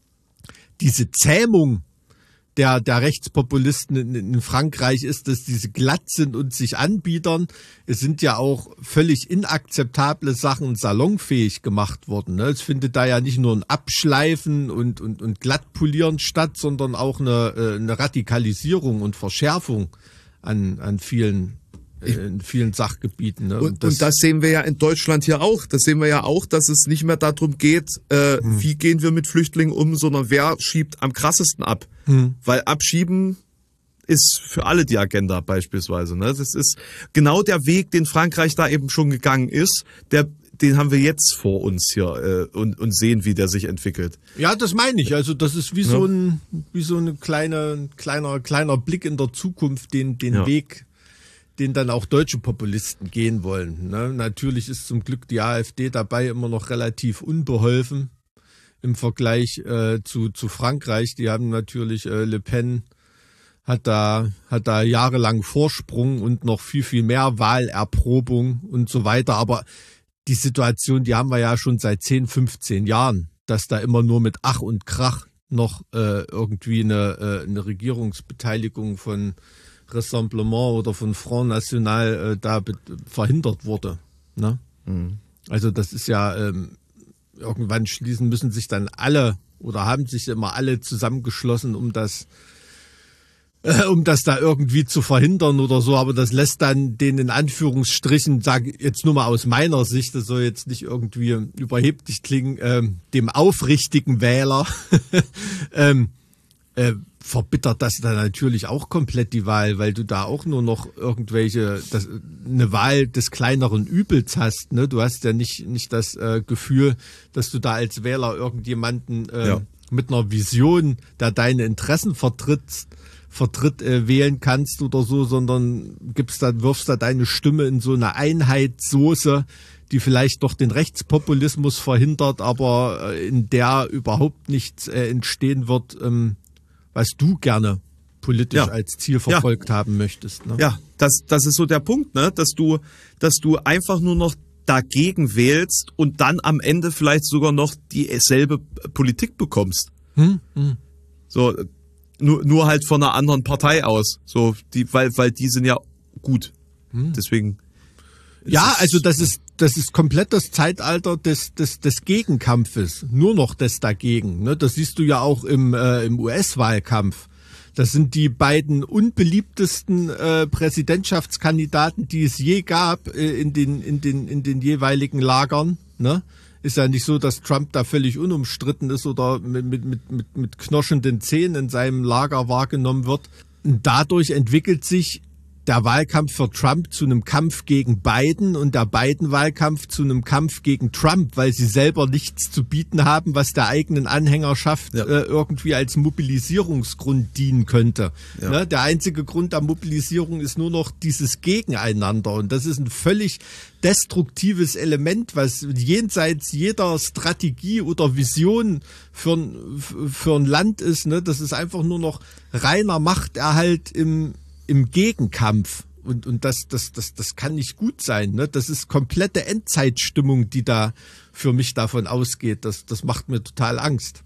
A: diese Zähmung der der Rechtspopulisten in, in Frankreich ist, dass diese glatt sind und sich anbiedern. Es sind ja auch völlig inakzeptable Sachen salonfähig gemacht worden. Ne? Es findet da ja nicht nur ein Abschleifen und und und Glattpolieren statt, sondern auch eine, eine Radikalisierung und Verschärfung an an vielen in vielen Sachgebieten. Ne?
C: Und, und, das, und das sehen wir ja in Deutschland hier auch. Das sehen wir ja auch, dass es nicht mehr darum geht, äh, hm. wie gehen wir mit Flüchtlingen um, sondern wer schiebt am krassesten ab. Hm. Weil abschieben ist für alle die Agenda beispielsweise. Ne? Das ist genau der Weg, den Frankreich da eben schon gegangen ist, der den haben wir jetzt vor uns hier äh, und, und sehen, wie der sich entwickelt.
A: Ja, das meine ich. Also das ist wie ja. so ein wie so eine kleine kleiner kleiner Blick in der Zukunft, den den ja. Weg, den dann auch deutsche Populisten gehen wollen. Ne? Natürlich ist zum Glück die AfD dabei immer noch relativ unbeholfen im Vergleich äh, zu, zu Frankreich. Die haben natürlich, äh, Le Pen hat da, hat da jahrelang Vorsprung und noch viel, viel mehr Wahlerprobung und so weiter. Aber die Situation, die haben wir ja schon seit zehn, fünfzehn Jahren, dass da immer nur mit Ach und Krach noch äh, irgendwie eine, äh, eine Regierungsbeteiligung von Rassemblement oder von Front National äh, da be- verhindert wurde. Ne? Mhm. Also das ist ja, ähm, irgendwann schließen müssen sich dann alle oder haben sich immer alle zusammengeschlossen, um das äh, um das da irgendwie zu verhindern oder so, aber das lässt dann den in Anführungsstrichen, sage jetzt nur mal aus meiner Sicht, das soll jetzt nicht irgendwie überheblich klingen, ähm, dem aufrichtigen Wähler ähm, äh, verbittert das dann natürlich auch komplett die Wahl, weil du da auch nur noch irgendwelche, das, eine Wahl des kleineren Übels hast. Ne? Du hast ja nicht, nicht das äh, Gefühl, dass du da als Wähler irgendjemanden äh, ja. mit einer Vision, der deine Interessen vertritt, vertritt äh, wählen kannst oder so, sondern gibst da, wirfst da deine Stimme in so eine Einheitssoße, die vielleicht doch den Rechtspopulismus verhindert, aber äh, in der überhaupt nichts äh, entstehen wird, ähm, was du gerne politisch ja. als Ziel verfolgt ja. haben möchtest. Ne?
C: Ja, das, das ist so der Punkt, ne? dass du, dass du einfach nur noch dagegen wählst und dann am Ende vielleicht sogar noch dieselbe Politik bekommst. Hm? Hm. So, nur, nur halt von einer anderen Partei aus. So, die, weil, weil die sind ja gut. Hm. Deswegen.
A: Ja, also das ist, das ist komplett das Zeitalter des, des, des Gegenkampfes. Nur noch des dagegen. Ne? Das siehst du ja auch im, äh, im U S-Wahlkampf. Das sind die beiden unbeliebtesten äh, Präsidentschaftskandidaten, die es je gab äh, in den, in den, in den jeweiligen Lagern. Ne? Ist ja nicht so, dass Trump da völlig unumstritten ist oder mit, mit, mit, mit, mit knirschenden Zähnen in seinem Lager wahrgenommen wird. Und dadurch entwickelt sich der Wahlkampf für Trump zu einem Kampf gegen Biden und der Biden-Wahlkampf zu einem Kampf gegen Trump, weil sie selber nichts zu bieten haben, was der eigenen Anhängerschaft ja. äh, irgendwie als Mobilisierungsgrund dienen könnte. Ja. Ne? Der einzige Grund der Mobilisierung ist nur noch dieses Gegeneinander und das ist ein völlig destruktives Element, was jenseits jeder Strategie oder Vision für ein, für ein Land ist. Ne? Das ist einfach nur noch reiner Machterhalt im im Gegenkampf. Und, und das, das, das, das kann nicht gut sein. Ne? Das ist komplette Endzeitstimmung, die da für mich davon ausgeht. Das, das macht mir total Angst.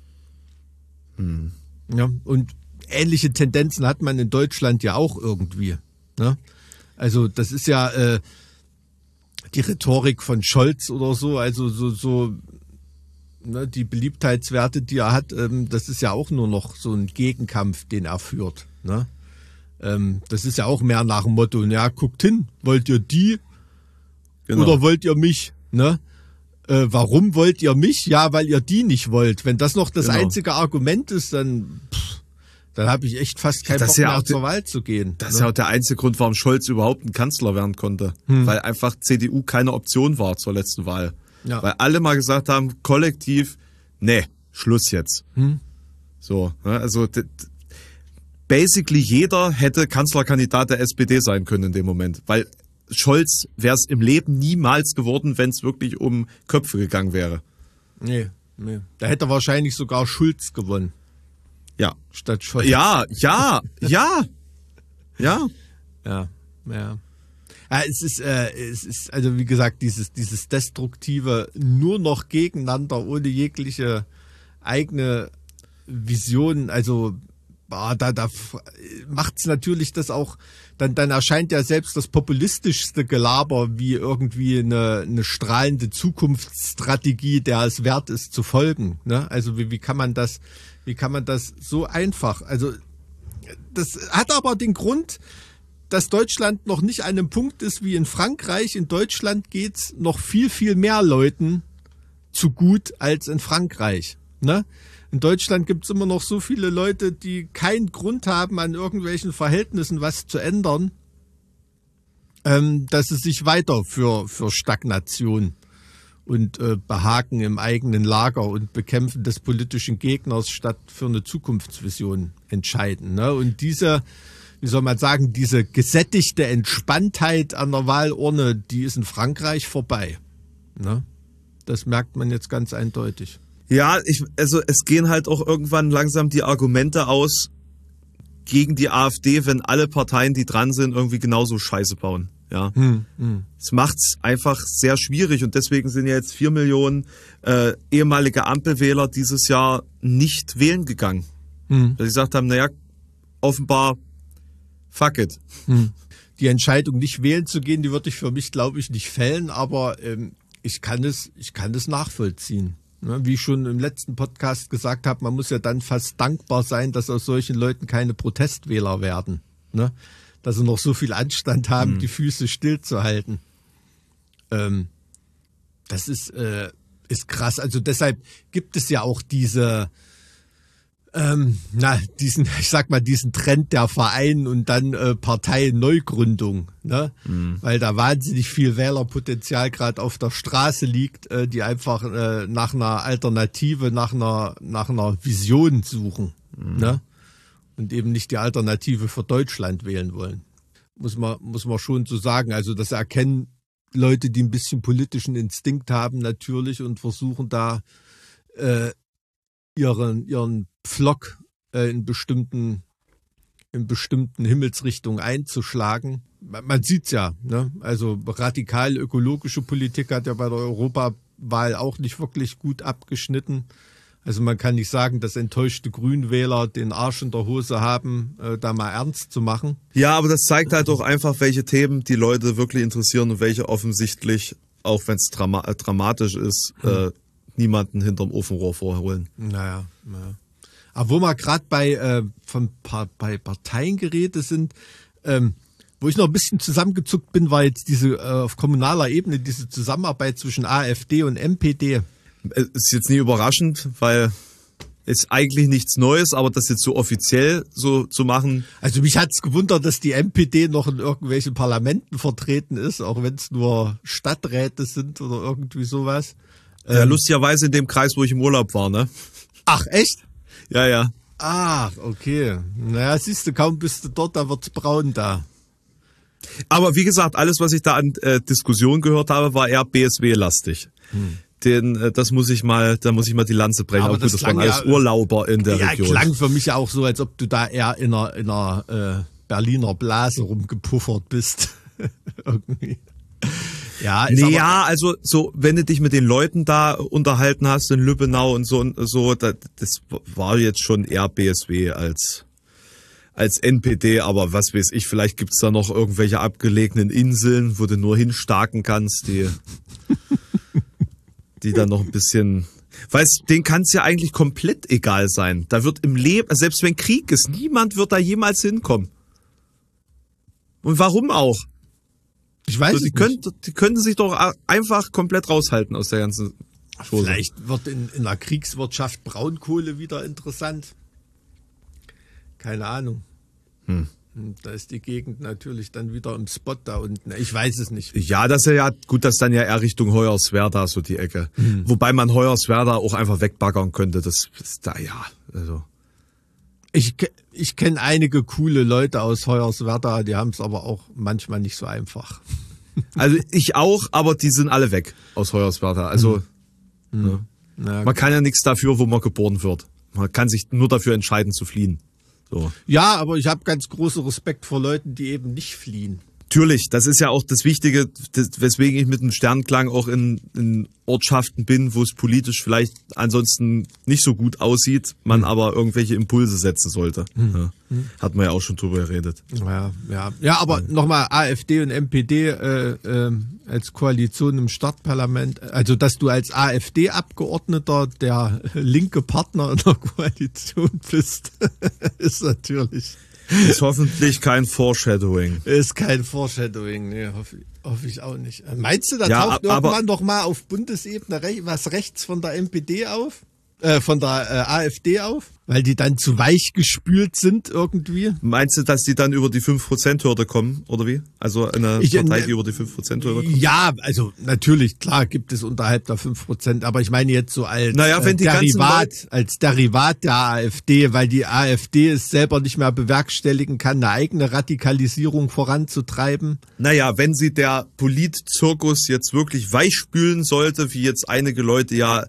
A: Hm. Ja, und ähnliche Tendenzen hat man in Deutschland ja auch irgendwie. Ne? Also das ist ja äh, die Rhetorik von Scholz oder so, also so, so ne, die Beliebtheitswerte, die er hat, ähm, das ist ja auch nur noch so ein Gegenkampf, den er führt. Ne? Das ist ja auch mehr nach dem Motto, ja, guckt hin, wollt ihr die genau. oder wollt ihr mich? Ne? Äh, warum wollt ihr mich? Ja, weil ihr die nicht wollt. Wenn das noch das genau. einzige Argument ist, dann, pff, dann habe ich echt fast keinen Bock ja mehr zur Wahl zu gehen.
C: Das
A: ne?
C: ist ja auch der einzige Grund, warum Scholz überhaupt ein Kanzler werden konnte. Hm. Weil einfach C D U keine Option war zur letzten Wahl. Ja. Weil alle mal gesagt haben, kollektiv, nee, Schluss jetzt. Hm. So, ne? Also basically jeder hätte Kanzlerkandidat der S P D sein können in dem Moment, weil Scholz wäre es im Leben niemals geworden, wenn es wirklich um Köpfe gegangen wäre.
A: Nee, nee. Da hätte wahrscheinlich sogar Schulz gewonnen.
C: Ja.
A: Statt Scholz.
C: Ja, ja, ja, ja.
A: Ja, ja. Ja, es ist, äh, es ist, also wie gesagt, dieses, dieses destruktive, nur noch gegeneinander, ohne jegliche eigene Vision, also Ah, da, da macht's natürlich das auch, dann, dann erscheint ja selbst das populistischste Gelaber wie irgendwie eine, eine strahlende Zukunftsstrategie, der es wert ist zu folgen. Ne? Also wie, wie kann man das, wie kann man das so einfach? Also das hat aber den Grund, dass Deutschland noch nicht an einem Punkt ist wie in Frankreich. In Deutschland geht's noch viel, viel mehr Leuten zu gut als in Frankreich. Ne? In Deutschland gibt es immer noch so viele Leute, die keinen Grund haben, an irgendwelchen Verhältnissen was zu ändern, ähm, dass sie sich weiter für, für Stagnation und äh, Behaken im eigenen Lager und Bekämpfen des politischen Gegners statt für eine Zukunftsvision entscheiden. Ne? Und diese, wie soll man sagen, diese gesättigte Entspanntheit an der Wahlurne, die ist in Frankreich vorbei. Ne? Das merkt man jetzt ganz eindeutig.
C: Ja, ich, also es gehen halt auch irgendwann langsam die Argumente aus gegen die AfD, wenn alle Parteien, die dran sind, irgendwie genauso Scheiße bauen. Ja, hm, hm. Es macht's einfach sehr schwierig und deswegen sind ja jetzt vier Millionen äh, ehemalige Ampelwähler dieses Jahr nicht wählen gegangen. Hm. Weil sie gesagt haben, naja, offenbar fuck it.
A: Hm. Die Entscheidung, nicht wählen zu gehen, die würde ich für mich, glaube ich, nicht fällen, aber ähm, ich kann es, ich kann es nachvollziehen. Wie ich schon im letzten Podcast gesagt habe, man muss ja dann fast dankbar sein, dass aus solchen Leuten keine Protestwähler werden. Ne? Dass sie noch so viel Anstand haben, mhm. die Füße stillzuhalten. Ähm, das ist, äh, ist krass. Also deshalb gibt es ja auch diese, ähm, na, diesen, ich sag mal, diesen Trend der Verein und dann äh, Parteienneugründung, ne? Mhm. Weil da wahnsinnig viel Wählerpotenzial gerade auf der Straße liegt, äh, die einfach äh, nach einer Alternative, nach einer, nach einer Vision suchen, mhm. ne? Und eben nicht die Alternative für Deutschland wählen wollen. Muss man, muss man schon so sagen. Also das erkennen Leute, die ein bisschen politischen Instinkt haben natürlich und versuchen da äh, ihren, ihren Pflock äh, in bestimmten, in bestimmten Himmelsrichtungen einzuschlagen. Man, man sieht's ja, ne? Also radikal ökologische Politik hat ja bei der Europawahl auch nicht wirklich gut abgeschnitten. Also man kann nicht sagen, dass enttäuschte Grünwähler den Arsch in der Hose haben, äh, da mal ernst zu machen.
C: Ja, aber das zeigt halt auch einfach, welche Themen die Leute wirklich interessieren und welche offensichtlich, auch wenn es drama- äh, dramatisch ist, äh, niemanden hinterm Ofenrohr vorholen.
A: Naja, naja. Aber wo wir gerade bei, äh, von pa- bei Parteiengeräte sind, ähm, wo ich noch ein bisschen zusammengezuckt bin, war jetzt diese äh, auf kommunaler Ebene diese Zusammenarbeit zwischen AfD und M P D.
C: Ist jetzt nie überraschend, weil ist eigentlich nichts Neues, aber das jetzt so offiziell so zu machen.
A: Also mich hat's gewundert, dass die M P D noch in irgendwelchen Parlamenten vertreten ist, auch wenn es nur Stadträte sind oder irgendwie sowas.
C: Ja, ähm, lustigerweise in dem Kreis, wo ich im Urlaub war, ne?
A: Ach, echt?
C: Ja, ja.
A: Ach, okay. Naja, siehst du, kaum bist du dort, da wird's braun da.
C: Aber wie gesagt, alles, was ich da an äh, Diskussion gehört habe, war eher B S W-lastig. Hm. Den, äh, das muss ich mal, da muss ich mal die Lanze brechen. Aber, aber gut, das, das waren alles ja, Urlauber in der
A: ja,
C: Region.
A: Ja, klang für mich ja auch so, als ob du da eher in einer, in einer äh, Berliner Blase rumgepuffert bist. Irgendwie. Ja, ist
C: nee,
A: aber,
C: ja, also so, wenn du dich mit den Leuten da unterhalten hast in Lübbenau und so und so, das, das war jetzt schon eher B S W als als N P D, aber was weiß ich, vielleicht gibt's da noch irgendwelche abgelegenen Inseln, wo du nur hinstarken kannst, die die dann noch ein bisschen, weißt, denen kann es ja eigentlich komplett egal sein. Da wird im Leben, selbst wenn Krieg ist, niemand wird da jemals hinkommen. Und warum auch?
A: Ich weiß
C: so,
A: es
C: die
A: nicht.
C: Können, die könnten sich doch einfach komplett raushalten aus der ganzen Chose.
A: Vielleicht wird in, in der Kriegswirtschaft Braunkohle wieder interessant. Keine Ahnung. Hm. Da ist die Gegend natürlich dann wieder im Spot da unten. Ich weiß es nicht.
C: Ja, das ist ja gut, das dann ja eher Richtung Hoyerswerda, so die Ecke. Hm. Wobei man Hoyerswerda auch einfach wegbaggern könnte. Das ist da, ja, also.
A: Ich, ich kenne einige coole Leute aus Hoyerswerda, die haben es aber auch manchmal nicht so einfach.
C: Also ich auch, aber die sind alle weg aus Hoyerswerda. Also
A: hm.
C: ja.
A: Na,
C: man kann ja nichts dafür, wo man geboren wird. Man kann sich nur dafür entscheiden zu fliehen. So.
A: Ja, aber ich habe ganz großen Respekt vor Leuten, die eben nicht fliehen.
C: Natürlich, das ist ja auch das Wichtige, das, weswegen ich mit dem Sternklang auch in, in Ortschaften bin, wo es politisch vielleicht ansonsten nicht so gut aussieht, man mhm. aber irgendwelche Impulse setzen sollte. Mhm. Ja. Mhm. Hat man ja auch schon drüber geredet.
A: Ja, ja. Ja, aber mhm. nochmal AfD und M P D äh, äh, als Koalition im Stadtparlament, also dass du als AfD-Abgeordneter der linke Partner in der Koalition bist, ist natürlich...
C: Ist hoffentlich kein Foreshadowing.
A: Ist kein Foreshadowing, nee, hoffe, hoffe ich auch nicht. Meinst du, da
C: ja,
A: taucht
C: aber,
A: irgendwann doch mal auf Bundesebene rech, was rechts von der M P D auf? Äh, von der äh, AfD auf? Weil die dann zu weich gespült sind irgendwie?
C: Meinst du, dass die dann über die fünf Prozent Hürde kommen, oder wie? Also eine ich, Partei, die über die fünf Prozent Hürde kommt?
A: Ja, also natürlich, klar gibt es unterhalb der fünf Prozent, aber ich meine jetzt so als,
C: naja, wenn die
A: äh, Derivat, als Derivat der AfD, weil die AfD es selber nicht mehr bewerkstelligen kann, eine eigene Radikalisierung voranzutreiben.
C: Naja, wenn sie der Politzirkus jetzt wirklich weichspülen sollte, wie jetzt einige Leute ja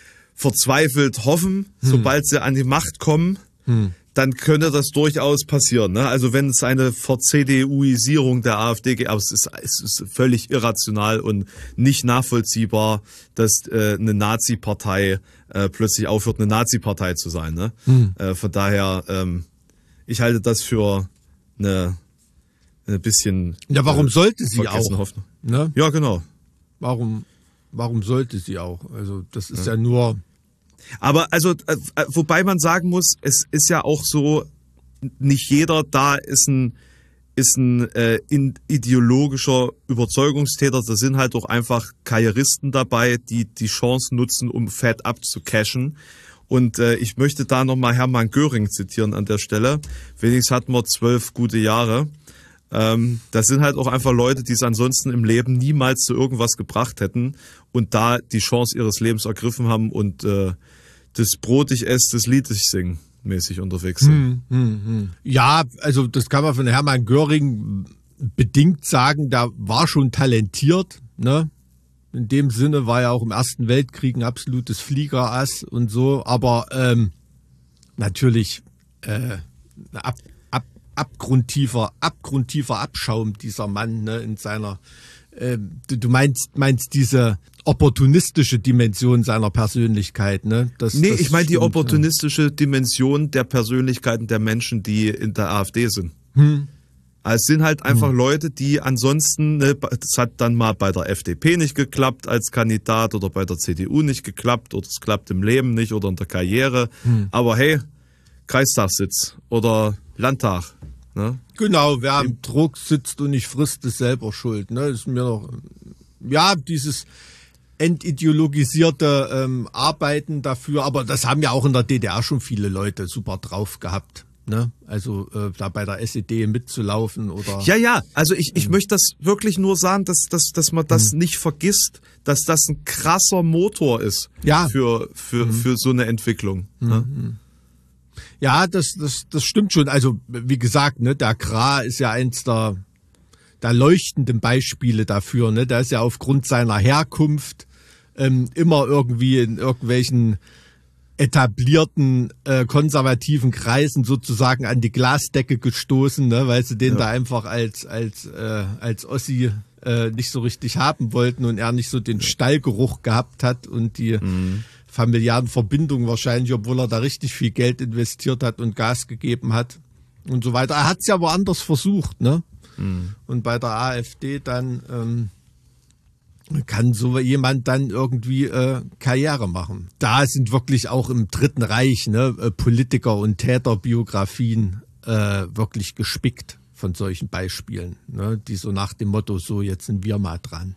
C: verzweifelt hoffen, hm. sobald sie an die Macht kommen, hm. dann könnte das durchaus passieren. Ne? Also wenn es eine Ver-C D U-Isierung der AfD gibt, aber es ist, es ist völlig irrational und nicht nachvollziehbar, dass äh, eine Nazi-Partei äh, plötzlich aufhört, eine Nazi-Partei zu sein. Ne? Hm. Äh, von daher, ähm, ich halte das für eine, eine bisschen...
A: Ja, warum äh, sollte sie auch?
C: Hoffnung.
A: Ne?
C: Ja, genau.
A: Warum... Warum sollte sie auch? Also das ist ja, ja nur...
C: Aber also, äh, wobei man sagen muss, es ist ja auch so, nicht jeder da ist ein, ist ein äh, in, ideologischer Überzeugungstäter. Da sind halt auch einfach Karrieristen dabei, die die Chance nutzen, um fett abzucashen. Und äh, ich möchte da nochmal Hermann Göring zitieren an der Stelle. Wenigstens hatten wir zwölf gute Jahre. Ähm, das sind halt auch einfach Leute, die es ansonsten im Leben niemals zu irgendwas gebracht hätten und da die Chance ihres Lebens ergriffen haben und äh, das Brot ich esse, das Lied ich sing mäßig unterwegs sind.
A: Hm, hm, hm. Ja, also das kann man von Hermann Göring bedingt sagen, der war schon talentiert, ne? In dem Sinne war er auch im Ersten Weltkrieg ein absolutes Fliegerass und so, aber ähm, natürlich äh, ab abgrundtiefer, abgrundtiefer Abschaum dieser Mann, ne, in seiner, äh, du, du meinst, meinst diese opportunistische Dimension seiner Persönlichkeit, ne? Das,
C: nee,
A: das
C: ich meine die
A: stimmt,
C: opportunistische ja. Dimension der Persönlichkeiten der Menschen, die in der AfD sind.
A: Hm.
C: Also es sind halt einfach
A: hm.
C: Leute, die ansonsten, ne, das hat dann mal bei der F D P nicht geklappt als Kandidat oder bei der C D U nicht geklappt oder es klappt im Leben nicht oder in der Karriere. Hm. Aber hey, Kreistagssitz oder Landtag. Ne?
A: Genau, wer am Druck sitzt und nicht frisst, ist selber schuld. Ne? Ist mir noch, ja, dieses, entideologisierte ähm, Arbeiten dafür, aber das haben ja auch in der D D R schon viele Leute super drauf gehabt. Ne? Also äh, da bei der S E D mitzulaufen oder...
C: Ja, ja, also ich, ich möchte das wirklich nur sagen, dass, dass, dass man das mhm. nicht vergisst, dass das ein krasser Motor ist
A: ja.
C: für, für, mhm. für so eine Entwicklung.
A: Mhm.
C: Ne?
A: Ja, das, das, das stimmt schon. Also wie gesagt, ne, der Gra ist ja eins der, der leuchtenden Beispiele dafür. Ne? Der ist ja aufgrund seiner Herkunft ähm, immer irgendwie in irgendwelchen etablierten äh, konservativen Kreisen sozusagen an die Glasdecke gestoßen, ne, weil sie den ja. da einfach als als äh, als Ossi äh, nicht so richtig haben wollten und er nicht so den ja. Stallgeruch gehabt hat und die mhm. familiären Verbindungen wahrscheinlich, obwohl er da richtig viel Geld investiert hat und Gas gegeben hat und so weiter. Er hat es ja woanders versucht, ne? Mhm. Und bei der AfD dann ähm, kann so jemand dann irgendwie äh, Karriere machen. Da sind wirklich auch im Dritten Reich ne, äh, Politiker- und Täterbiografien äh, wirklich gespickt von solchen Beispielen, ne, die so nach dem Motto, so jetzt sind wir mal dran.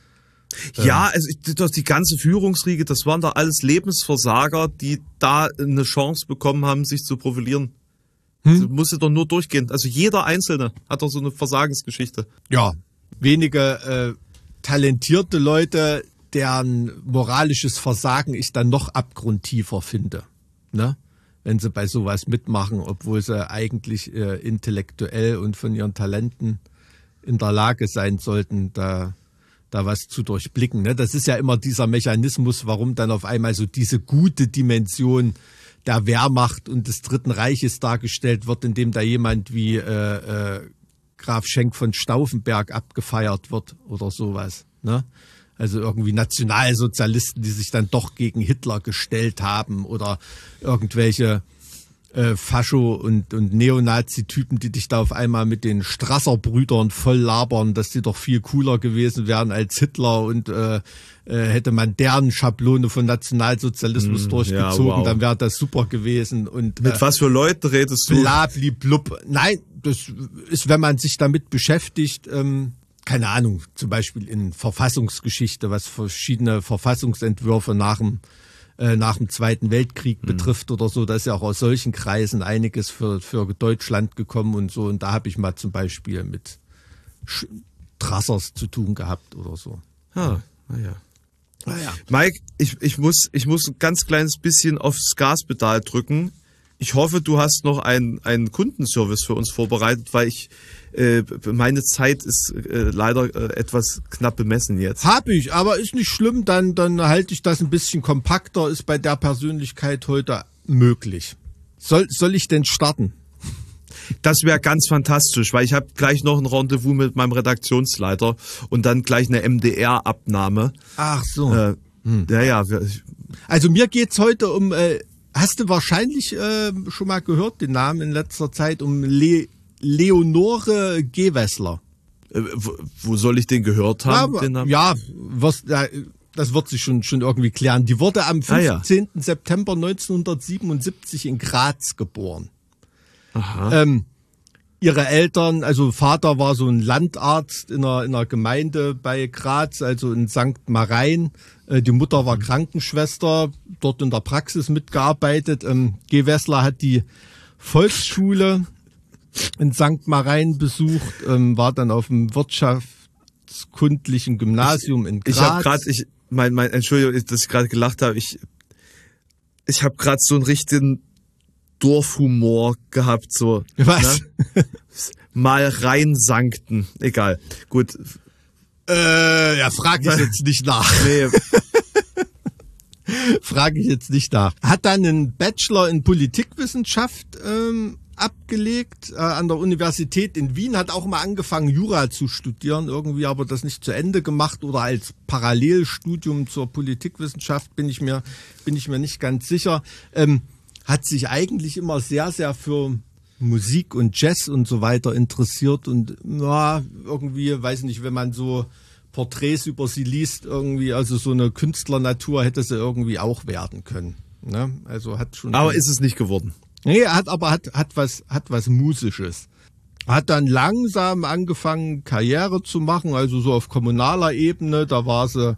C: Ja, also das, die ganze Führungsriege, das waren da alles Lebensversager, die da eine Chance bekommen haben, sich zu profilieren. Hm? Das musste doch nur durchgehen. Also jeder Einzelne hat doch so eine Versagensgeschichte.
A: Ja, wenige... Äh, talentierte Leute, deren moralisches Versagen ich dann noch abgrundtiefer finde, ne? Wenn sie bei sowas mitmachen, obwohl sie eigentlich äh, intellektuell und von ihren Talenten in der Lage sein sollten, da, da was zu durchblicken. Ne? Das ist ja immer dieser Mechanismus, warum dann auf einmal so diese gute Dimension der Wehrmacht und des Dritten Reiches dargestellt wird, indem da jemand wie äh, äh, Graf Schenk von Stauffenberg abgefeiert wird oder sowas. Ne? Also irgendwie Nationalsozialisten, die sich dann doch gegen Hitler gestellt haben oder irgendwelche äh, Fascho- und, und Neonazi-Typen, die dich da auf einmal mit den Strasser-Brüdern voll labern, dass die doch viel cooler gewesen wären als Hitler und äh, äh, hätte man deren Schablone von Nationalsozialismus mm, durchgezogen, ja, wow. dann wäre das super gewesen. Und,
C: mit äh, was für Leuten redest du?
A: Blabli-blub. Nein, das ist, wenn man sich damit beschäftigt, ähm, keine Ahnung, zum Beispiel in Verfassungsgeschichte, was verschiedene Verfassungsentwürfe nach dem, äh, nach dem Zweiten Weltkrieg mhm. betrifft oder so, da ist ja auch aus solchen Kreisen einiges für, für Deutschland gekommen und so. Und da habe ich mal zum Beispiel mit Sch- Trassers zu tun gehabt oder so.
C: Ah, naja.
A: Ah, ja.
C: Mike, ich, ich, muss, ich muss ein ganz kleines bisschen aufs Gaspedal drücken. Ich hoffe, du hast noch einen, einen Kundenservice für uns vorbereitet, weil ich äh, meine Zeit ist äh, leider äh, etwas knapp bemessen jetzt.
A: Hab ich, aber ist nicht schlimm, dann, dann halte ich das ein bisschen kompakter, ist bei der Persönlichkeit heute möglich. Soll, soll ich denn starten?
C: Das wäre ganz fantastisch, weil ich habe gleich noch ein Rendezvous mit meinem Redaktionsleiter und dann gleich eine M D R-Abnahme.
A: Ach so.
C: Äh, hm. Ja, ja.
A: Also mir geht's heute um... Äh, Hast du wahrscheinlich äh, schon mal gehört, den Namen in letzter Zeit, um Le- Leonore Gewessler.
C: Äh, wo, wo soll ich den gehört haben?
A: Ja,
C: den Namen?
A: ja was, ja, das wird sich schon, schon irgendwie klären. Die wurde am fünfzehnten Ah, ja. September neunzehnhundertsiebenundsiebzig in Graz geboren.
C: Aha.
A: Ähm, ihre Eltern, also Vater war so ein Landarzt in einer, in einer Gemeinde bei Graz, also in Sankt Marein. Die Mutter war Krankenschwester, dort in der Praxis mitgearbeitet. Ähm, Gewessler hat die Volksschule in Sankt Marein besucht, ähm, war dann auf dem wirtschaftskundlichen Gymnasium in Graz.
C: Ich habe gerade, ich, mein, mein, Entschuldigung, dass ich gerade gelacht habe. Ich, ich habe gerade so einen richtigen Dorfhumor gehabt, so.
A: Was?
C: Ne? Mal reinsankten. Egal. Gut.
A: Äh, ja, frage ich jetzt nicht nach.
C: Nee.
A: Frage ich jetzt nicht nach. Hat dann einen Bachelor in Politikwissenschaft ähm, abgelegt äh, an der Universität in Wien, hat auch mal angefangen, Jura zu studieren, irgendwie aber das nicht zu Ende gemacht oder als Parallelstudium zur Politikwissenschaft, bin ich mir, bin ich mir nicht ganz sicher. Ähm, hat sich eigentlich immer sehr, sehr für Musik und Jazz und so weiter interessiert und ja, irgendwie, weiß nicht, wenn man so Porträts über sie liest, irgendwie, also so eine Künstlernatur hätte sie irgendwie auch werden können. Ne? Also hat schon.
C: Aber ist es nicht geworden?
A: Nee, hat aber hat, hat was, hat was Musisches. Hat dann langsam angefangen, Karriere zu machen, also so auf kommunaler Ebene. Da war sie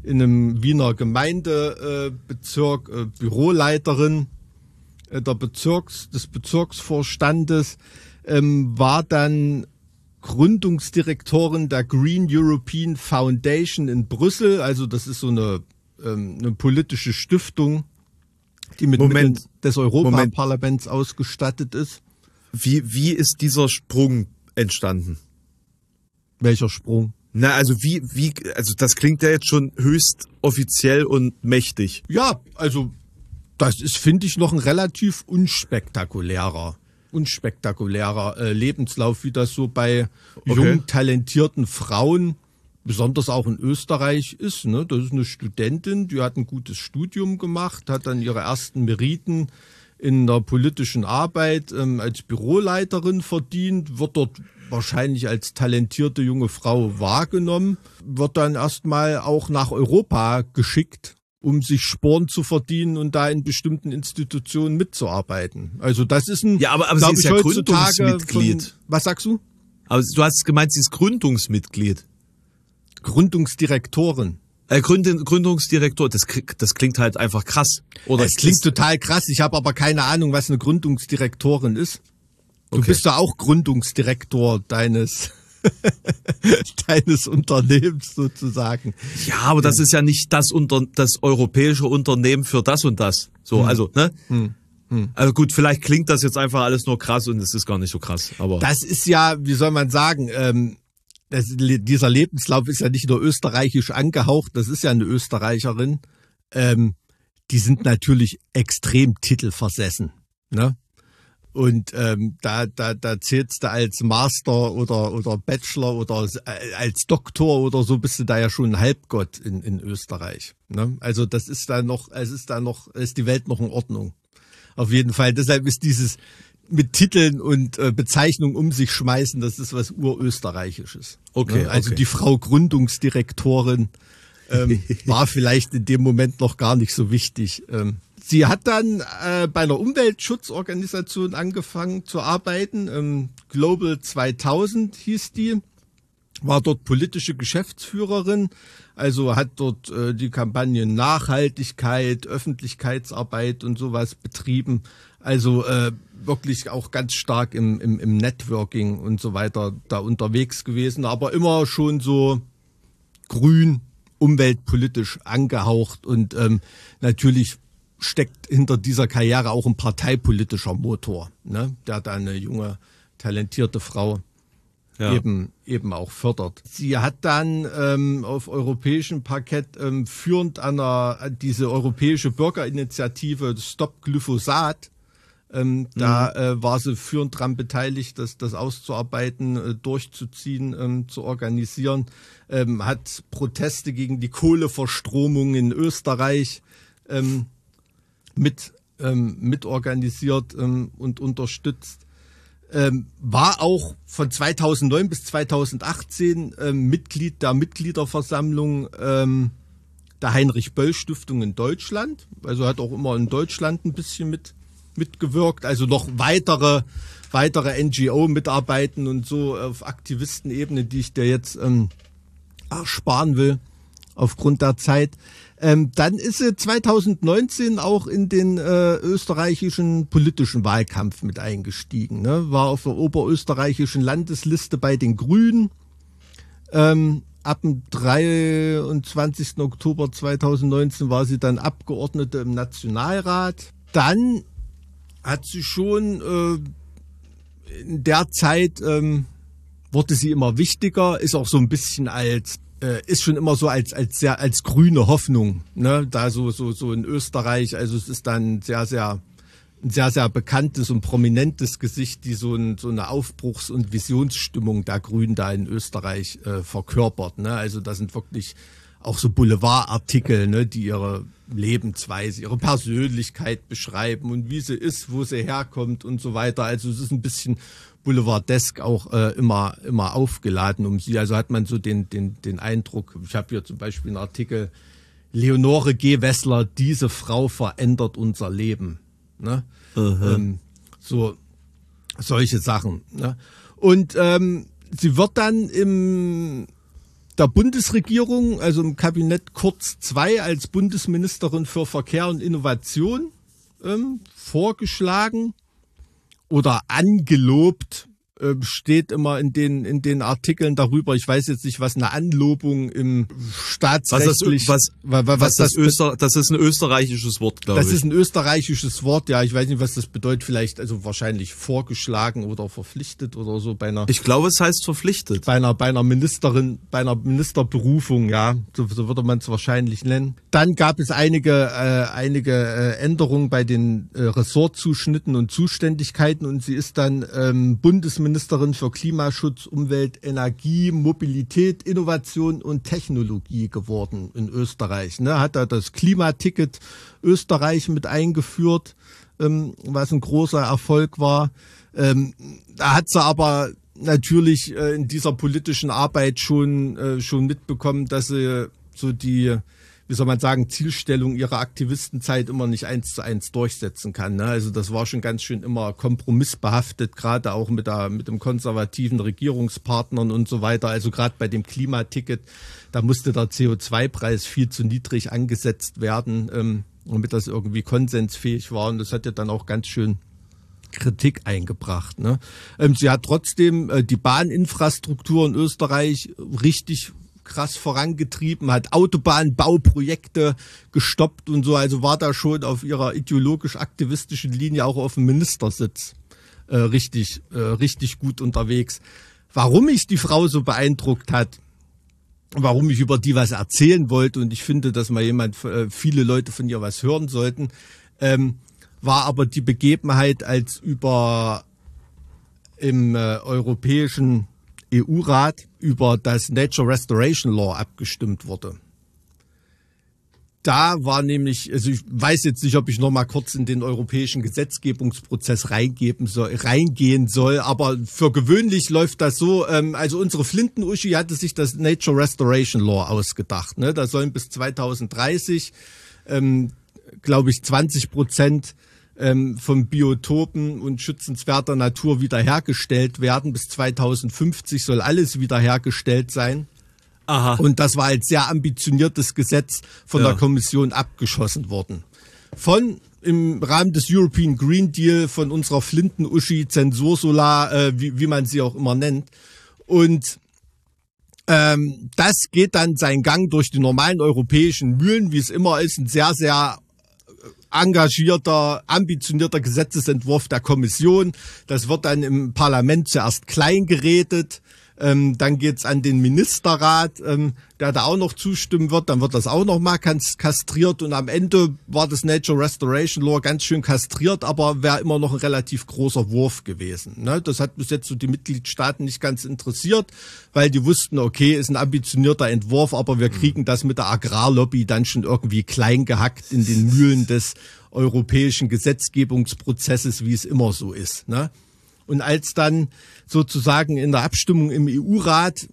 A: in einem Wiener Gemeindebezirk äh, Büroleiterin äh, der Bezirks, des Bezirksvorstandes, ähm, war dann Gründungsdirektorin der Green European Foundation in Brüssel. Also das ist so eine, ähm, eine politische Stiftung, die mit
C: Moment.
A: Mitteln des Europaparlaments ausgestattet ist.
C: Wie, wie ist dieser Sprung entstanden?
A: Welcher Sprung?
C: Na, also wie, wie, also das klingt ja jetzt schon höchst offiziell und mächtig.
A: Ja, also das ist, finde ich, noch ein relativ unspektakulärer, unspektakulärer äh, Lebenslauf, wie das so bei
C: Okay.
A: jungen, talentierten Frauen, besonders auch in Österreich ist. Ne? Das ist eine Studentin, die hat ein gutes Studium gemacht, hat dann ihre ersten Meriten in der politischen Arbeit ähm, als Büroleiterin verdient, wird dort wahrscheinlich als talentierte junge Frau wahrgenommen, wird dann erstmal auch nach Europa geschickt, um sich Sporen zu verdienen und da in bestimmten Institutionen mitzuarbeiten. Also das ist ein,
C: Ja, aber, aber sie
A: glaub
C: ist
A: ich,
C: ja
A: heutzutage
C: Gründungsmitglied.
A: Von, was sagst du?
C: Aber du hast gemeint, sie ist Gründungsmitglied.
A: Gründungsdirektorin.
C: Äh, Gründ, Gründungsdirektor, das, das klingt halt einfach krass. Oder
A: Das klingt
C: ist,
A: total krass. Ich habe aber keine Ahnung, was eine Gründungsdirektorin ist. Du
C: Okay.
A: bist ja auch Gründungsdirektor deines deines Unternehmens sozusagen.
C: Ja, aber das ist ja nicht das unter das europäische Unternehmen für das und das. So,
A: Hm.
C: also, ne? Also gut, vielleicht klingt das jetzt einfach alles nur krass und es ist gar nicht so krass. Aber
A: Das ist ja, wie soll man sagen, ähm, das, dieser Lebenslauf ist ja nicht nur österreichisch angehaucht, das ist ja eine Österreicherin. Ähm, die sind natürlich extrem titelversessen, ne? Und ähm, da, da, da zählst du als Master oder, oder Bachelor oder als Doktor oder so, bist du da ja schon ein Halbgott in, in Österreich. Ne? Also das ist da noch, es ist da noch, ist die Welt noch in Ordnung. Auf jeden Fall. Deshalb ist dieses mit Titeln und äh, Bezeichnungen um sich schmeißen, das ist was Urösterreichisches.
C: Okay,
A: Ne? Also
C: okay.
A: die Frau Gründungsdirektorin ähm, war vielleicht in dem Moment noch gar nicht so wichtig. Ähm, sie hat dann äh, bei einer Umweltschutzorganisation angefangen zu arbeiten. Ähm, Global zweitausend hieß die. War dort politische Geschäftsführerin, also hat dort äh, die Kampagnen Nachhaltigkeit, Öffentlichkeitsarbeit und sowas betrieben. Also äh, wirklich auch ganz stark im, im, im Networking und so weiter da unterwegs gewesen, aber immer schon so grün, umweltpolitisch angehaucht und ähm, natürlich steckt hinter dieser Karriere auch ein parteipolitischer Motor, ne, der da eine junge, talentierte Frau
C: ja.
A: eben eben auch fördert. Sie hat dann ähm, auf europäischem Parkett ähm, führend an, einer, an diese europäische Bürgerinitiative Stop Glyphosat, ähm, mhm. da äh, war sie führend dran beteiligt, das, das auszuarbeiten, äh, durchzuziehen, ähm, zu organisieren, ähm, hat Proteste gegen die Kohleverstromung in Österreich ähm, mit ähm, mitorganisiert ähm, und unterstützt. Ähm, war auch von zweitausendneun bis zweitausendachtzehn ähm, Mitglied der Mitgliederversammlung ähm, der Heinrich-Böll-Stiftung in Deutschland. Also hat auch immer in Deutschland ein bisschen mit mitgewirkt. Also noch weitere weitere N G O-Mitarbeiten und so auf Aktivistenebene, die ich dir jetzt ähm, ersparen will aufgrund der Zeit. Ähm, dann ist sie zweitausendneunzehn auch in den äh, österreichischen politischen Wahlkampf mit eingestiegen. Ne? War auf der oberösterreichischen Landesliste bei den Grünen. Ähm, ab dem dreiundzwanzigsten Oktober zweitausendneunzehn war sie dann Abgeordnete im Nationalrat. Dann hat sie schon äh, in der Zeit, ähm, wurde sie immer wichtiger, ist auch so ein bisschen als ist schon immer so als als sehr als grüne Hoffnung, ne, da so so so in Österreich, also es ist dann sehr sehr ein sehr sehr bekanntes und prominentes Gesicht, die so ein, so eine Aufbruchs- und Visionsstimmung der Grünen da in Österreich äh, verkörpert, ne? Also da sind wirklich auch so Boulevardartikel, ne, die ihre Lebensweise, ihre Persönlichkeit beschreiben und wie sie ist, wo sie herkommt und so weiter. Also es ist ein bisschen boulevardesk auch äh, immer immer aufgeladen um sie. Also hat man so den den den Eindruck. Ich habe hier zum Beispiel einen Artikel: Leonore G. Wessler, diese Frau verändert unser Leben. Ne? Ähm, so solche Sachen. Ne? Und ähm, sie wird dann im der Bundesregierung, also im Kabinett Kurz zwei als Bundesministerin für Verkehr und Innovation ähm, vorgeschlagen oder angelobt. Steht immer in den in den Artikeln darüber. Ich weiß jetzt nicht, was eine Anlobung im staatsrechtlich...
C: Was, was, was, was das, das, Öster, das ist ein österreichisches Wort, glaube ich.
A: Das ist ein österreichisches Wort, ja. Ich weiß nicht, was das bedeutet. Vielleicht, also wahrscheinlich vorgeschlagen oder verpflichtet oder so bei einer...
C: Ich glaube, es heißt verpflichtet.
A: Bei einer, bei einer Ministerin, bei einer Ministerberufung, ja. So, so würde man es wahrscheinlich nennen. Dann gab es einige, äh, einige äh, Änderungen bei den äh, Ressortzuschnitten und Zuständigkeiten und sie ist dann ähm, Bundesministerin Ministerin für Klimaschutz, Umwelt, Energie, Mobilität, Innovation und Technologie geworden in Österreich. Ne, hat er das Klimaticket Österreich mit eingeführt, ähm, was ein großer Erfolg war. Ähm, da hat sie aber natürlich äh, in dieser politischen Arbeit schon äh, schon mitbekommen, dass sie so die, wie soll man sagen, Zielstellung ihrer Aktivistenzeit immer nicht eins zu eins durchsetzen kann. Ne? Also das war schon ganz schön immer kompromissbehaftet, gerade auch mit der mit dem konservativen Regierungspartnern und so weiter. Also gerade bei dem Klimaticket, da musste der C O zwei Preis viel zu niedrig angesetzt werden, ähm, damit das irgendwie konsensfähig war. Und das hat ja dann auch ganz schön Kritik eingebracht. Ne? Ähm, sie hat trotzdem äh, die Bahninfrastruktur in Österreich richtig krass vorangetrieben, hat Autobahnbauprojekte gestoppt und so, also war da schon auf ihrer ideologisch-aktivistischen Linie auch auf dem Ministersitz äh, richtig, äh, richtig gut unterwegs. Warum mich die Frau so beeindruckt hat, warum ich über die was erzählen wollte und ich finde, dass mal jemand, äh, viele Leute von ihr was hören sollten, ähm, war aber die Begebenheit, als über im äh, europäischen E U-Rat über das Nature Restoration Law abgestimmt wurde. Da war nämlich, also ich weiß jetzt nicht, ob ich noch mal kurz in den europäischen Gesetzgebungsprozess reingeben soll, reingehen soll, aber für gewöhnlich läuft das so, ähm, also unsere Flinten-Uschi hatte sich das Nature Restoration Law ausgedacht. Ne? Da sollen bis zweitausenddreißig, ähm, glaube ich, zwanzig Prozent von Biotopen und schützenswerter Natur wiederhergestellt werden. Bis zweitausendfünfzig soll alles wiederhergestellt sein.
C: Aha.
A: Und das war als sehr ambitioniertes Gesetz von ja. der Kommission abgeschossen worden. Von im Rahmen des European Green Deal von unserer Flinten-Uschi, Zensursolar, äh, wie, wie man sie auch immer nennt. Und ähm, das geht dann seinen Gang durch die normalen europäischen Mühlen, wie es immer ist, ein sehr, sehr engagierter, ambitionierter Gesetzesentwurf der Kommission. Das wird dann im Parlament zuerst klein geredet. Ähm, dann geht's an den Ministerrat, ähm, der da auch noch zustimmen wird. Dann wird das auch noch mal kastriert. Und am Ende war das Nature Restoration Law ganz schön kastriert, aber wäre immer noch ein relativ großer Wurf gewesen. Ne? Das hat bis jetzt so die Mitgliedstaaten nicht ganz interessiert, weil die wussten, okay, ist ein ambitionierter Entwurf, aber wir kriegen das mit der Agrarlobby dann schon irgendwie klein gehackt in den Mühlen des europäischen Gesetzgebungsprozesses, wie es immer so ist. Ne? Und als dann sozusagen in der Abstimmung im E U-Rat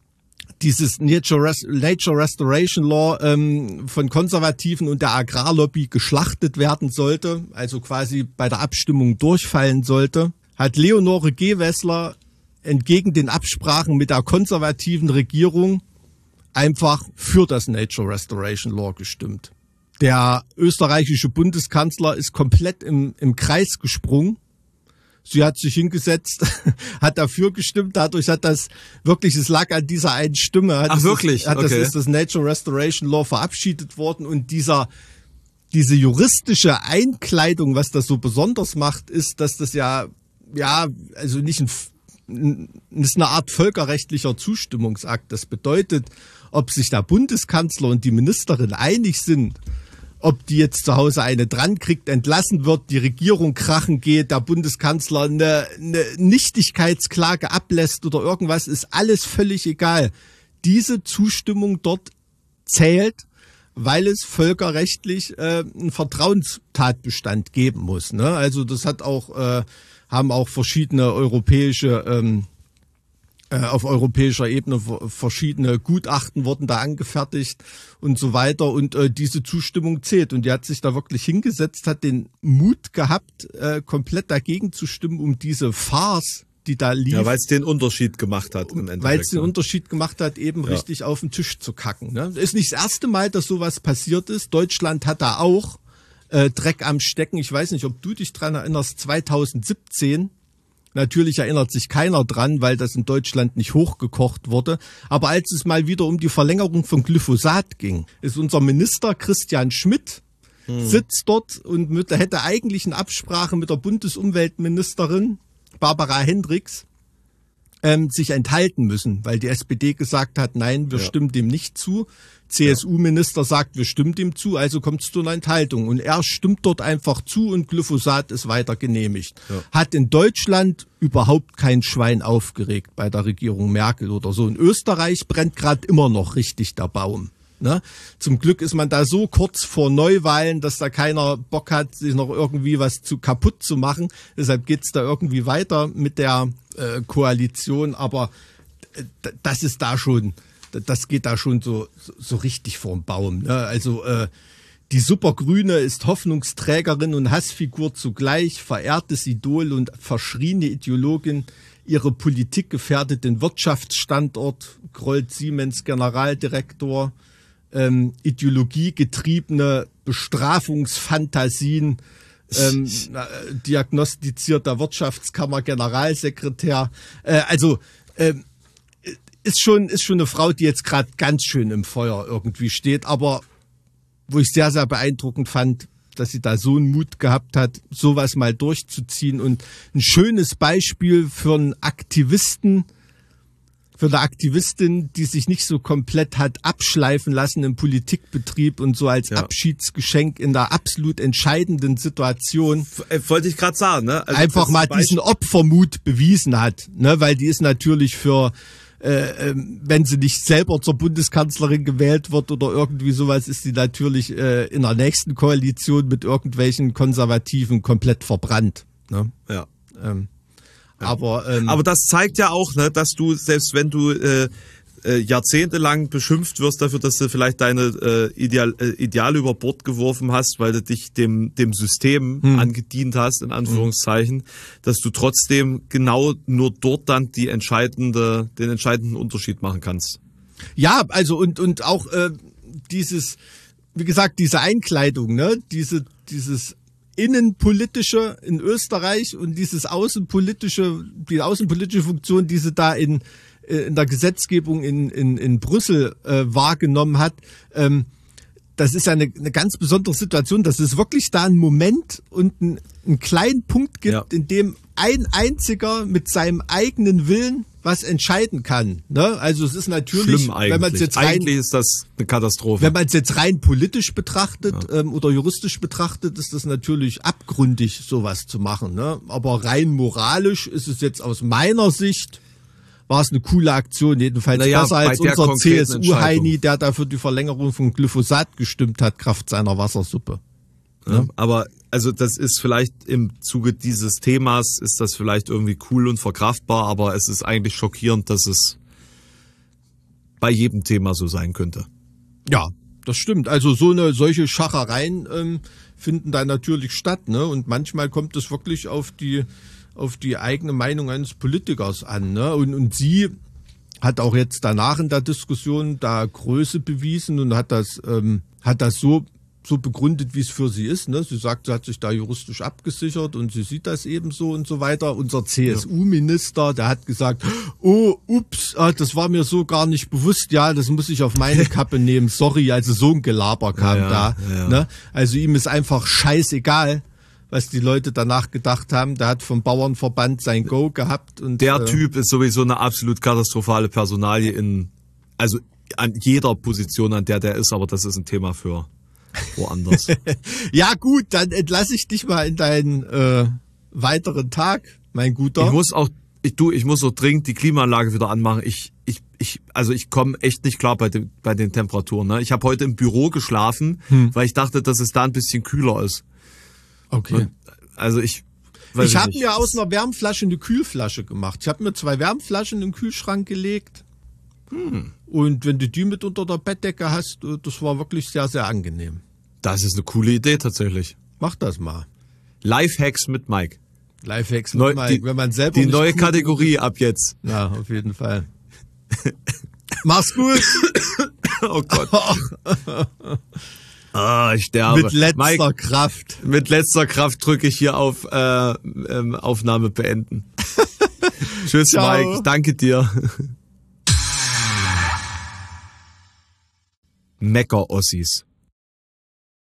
A: dieses Nature, Rest- Nature Restoration Law ähm, von Konservativen und der Agrarlobby geschlachtet werden sollte, also quasi bei der Abstimmung durchfallen sollte, hat Leonore Gewessler entgegen den Absprachen mit der konservativen Regierung einfach für das Nature Restoration Law gestimmt. Der österreichische Bundeskanzler ist komplett im, im Kreis gesprungen. Sie hat sich hingesetzt, hat dafür gestimmt, dadurch hat das wirklich, es lag an dieser einen Stimme. Hat
C: Ach
A: das,
C: wirklich?
A: Hat
C: okay.
A: Das ist das Nature Restoration Law verabschiedet worden und dieser, diese juristische Einkleidung, was das so besonders macht, ist, dass das ja, ja, also nicht ein, ein ist eine Art völkerrechtlicher Zustimmungsakt. Das bedeutet, ob sich der Bundeskanzler und die Ministerin einig sind, ob die jetzt zu Hause eine dran kriegt, entlassen wird, die Regierung krachen geht, der Bundeskanzler eine, eine Nichtigkeitsklage ablässt oder irgendwas, ist alles völlig egal. Diese Zustimmung dort zählt, weil es völkerrechtlich äh, einen Vertrauenstatbestand geben muss. Ne? Also das hat auch, äh, haben auch verschiedene europäische ähm, auf europäischer Ebene verschiedene Gutachten wurden da angefertigt und so weiter und äh, diese Zustimmung zählt und die hat sich da wirklich hingesetzt, hat den Mut gehabt, äh, komplett dagegen zu stimmen, um diese Farce, die da lief.
C: Ja, weil es den Unterschied gemacht hat im Endeffekt.
A: Weil es den Unterschied gemacht hat, eben ja. richtig auf den Tisch zu kacken. Ne? Ist nicht das erste Mal, dass sowas passiert ist. Deutschland hat da auch äh, Dreck am Stecken. Ich weiß nicht, ob du dich dran erinnerst, zweitausendsiebzehn. Natürlich erinnert sich keiner dran, weil das in Deutschland nicht hochgekocht wurde. Aber als es mal wieder um die Verlängerung von Glyphosat ging, ist unser Minister Christian Schmidt hm. sitzt dort und mit, hätte eigentlich eine Absprache mit der Bundesumweltministerin Barbara Hendricks ähm, sich enthalten müssen, weil die S P D gesagt hat, nein, wir ja. stimmen dem nicht zu. C S U-Minister sagt, wir stimmen dem zu, also kommt es zu einer Enthaltung. Und er stimmt dort einfach zu und Glyphosat ist weiter genehmigt. Ja. Hat in Deutschland überhaupt kein Schwein aufgeregt bei der Regierung Merkel oder so. In Österreich brennt gerade immer noch richtig der Baum. Ne? Zum Glück ist man da so kurz vor Neuwahlen, dass da keiner Bock hat, sich noch irgendwie was zu kaputt zu machen. Deshalb geht's da irgendwie weiter mit der äh, Koalition. Aber äh, das ist da schon... Das geht da schon so so richtig vorm Baum. Ne? Also äh, die Supergrüne ist Hoffnungsträgerin und Hassfigur zugleich, verehrtes Idol und verschriene Ideologin. Ihre Politik gefährdet den Wirtschaftsstandort, grollt Siemens Generaldirektor. Ähm, ideologiegetriebene Bestrafungsfantasien, ähm, diagnostiziert der Wirtschaftskammer Generalsekretär. Äh, also ähm, Ist schon, ist schon eine Frau, die jetzt gerade ganz schön im Feuer irgendwie steht, aber wo ich sehr, sehr beeindruckend fand, dass sie da so einen Mut gehabt hat, sowas mal durchzuziehen und ein schönes Beispiel für einen Aktivisten, für eine Aktivistin, die sich nicht so komplett hat abschleifen lassen im Politikbetrieb und so als ja. Abschiedsgeschenk in der absolut entscheidenden Situation.
C: F- wollte ich gerade sagen, ne? Also
A: einfach mal diesen Opfermut bewiesen hat, ne? Weil die ist natürlich für Äh, ähm, wenn sie nicht selber zur Bundeskanzlerin gewählt wird oder irgendwie sowas, ist sie natürlich äh, in der nächsten Koalition mit irgendwelchen Konservativen komplett verbrannt. Ne?
C: Ja.
A: Ähm,
C: ja.
A: Aber ähm,
C: aber das zeigt ja auch, ne, dass du, selbst wenn du äh, äh, jahrzehntelang beschimpft wirst dafür, dass du vielleicht deine äh, Ideal, äh, Ideale über Bord geworfen hast, weil du dich dem dem System hm. angedient hast, in Anführungszeichen, hm. dass du trotzdem genau nur dort dann die entscheidende, den entscheidenden Unterschied machen kannst.
A: Ja, also und und auch äh, dieses, wie gesagt, diese Einkleidung, ne, diese dieses innenpolitische in Österreich und dieses außenpolitische, die außenpolitische Funktion, die sie da in in der Gesetzgebung in, in, in Brüssel äh, wahrgenommen hat, ähm, das ist eine, eine ganz besondere Situation, dass es wirklich da einen Moment und einen, einen kleinen Punkt gibt, ja. in dem ein einziger mit seinem eigenen Willen was entscheiden kann. Ne? Also es ist natürlich,
C: schlimm eigentlich.
A: wenn man es jetzt rein,
C: eigentlich ist das eine Katastrophe.
A: Wenn man es jetzt rein politisch betrachtet ja. ähm, oder juristisch betrachtet, ist das natürlich abgründig, sowas zu machen. Ne? Aber rein moralisch ist es jetzt aus meiner Sicht, war es eine coole Aktion, jedenfalls naja, besser als unser C S U-Heini, der da für die Verlängerung von Glyphosat gestimmt hat, Kraft seiner Wassersuppe.
C: Ja, ja. Aber also das ist vielleicht im Zuge dieses Themas, ist das vielleicht irgendwie cool und verkraftbar, aber es ist eigentlich schockierend, dass es bei jedem Thema so sein könnte.
A: Ja, das stimmt. Also so eine solche Schachereien ähm, finden da natürlich statt, ne? Und manchmal kommt es wirklich auf die auf die eigene Meinung eines Politikers an, ne? Und, und sie hat auch jetzt danach in der Diskussion da Größe bewiesen und hat das, ähm, hat das so, so begründet, wie es für sie ist, ne? Sie sagt, sie hat sich da juristisch abgesichert und sie sieht das eben so und so weiter. Unser C S U-Minister, der hat gesagt, oh, ups, das war mir so gar nicht bewusst, ja, das muss ich auf meine Kappe nehmen, sorry, also so ein Gelaber kam ja, da, ja. Ne? Also ihm ist einfach scheißegal, was die Leute danach gedacht haben. Der hat vom Bauernverband sein Go gehabt. Und
C: der
A: äh,
C: Typ ist sowieso eine absolut katastrophale Personalie in, also an jeder Position, an der der ist, aber das ist ein Thema für woanders.
A: Ja gut, dann entlasse ich dich mal in deinen äh, weiteren Tag, mein Guter.
C: Ich muss auch, ich du, ich muss auch dringend die Klimaanlage wieder anmachen. Ich, ich, ich, also ich komme echt nicht klar bei den, bei den Temperaturen. Ne? Ich habe heute im Büro geschlafen, hm. weil ich dachte, dass es da ein bisschen kühler ist.
A: Okay.
C: Also ich weiß
A: Ich habe
C: nicht.
A: mir aus einer Wärmflasche eine Kühlflasche gemacht. Ich habe mir zwei Wärmflaschen in den Kühlschrank gelegt. Hm. Und wenn du die mit unter der Bettdecke hast, das war wirklich sehr, sehr angenehm.
C: Das ist eine coole Idee tatsächlich.
A: Mach das mal.
C: Lifehacks mit Mike.
A: Lifehacks
C: Neu,
A: mit Mike,
C: die,
A: wenn man selber
C: die
A: nicht
C: neue
A: gut-
C: Kategorie ab jetzt.
A: Ja, auf jeden Fall. Mach's gut.
C: Oh Gott. Ah, ich sterbe.
A: Mit letzter
C: Mike,
A: Kraft.
C: mit letzter Kraft drücke ich hier auf äh, ähm, Aufnahme beenden. Tschüss,
A: Ciao.
C: Mike. Ich danke dir. Mecker-Ossis.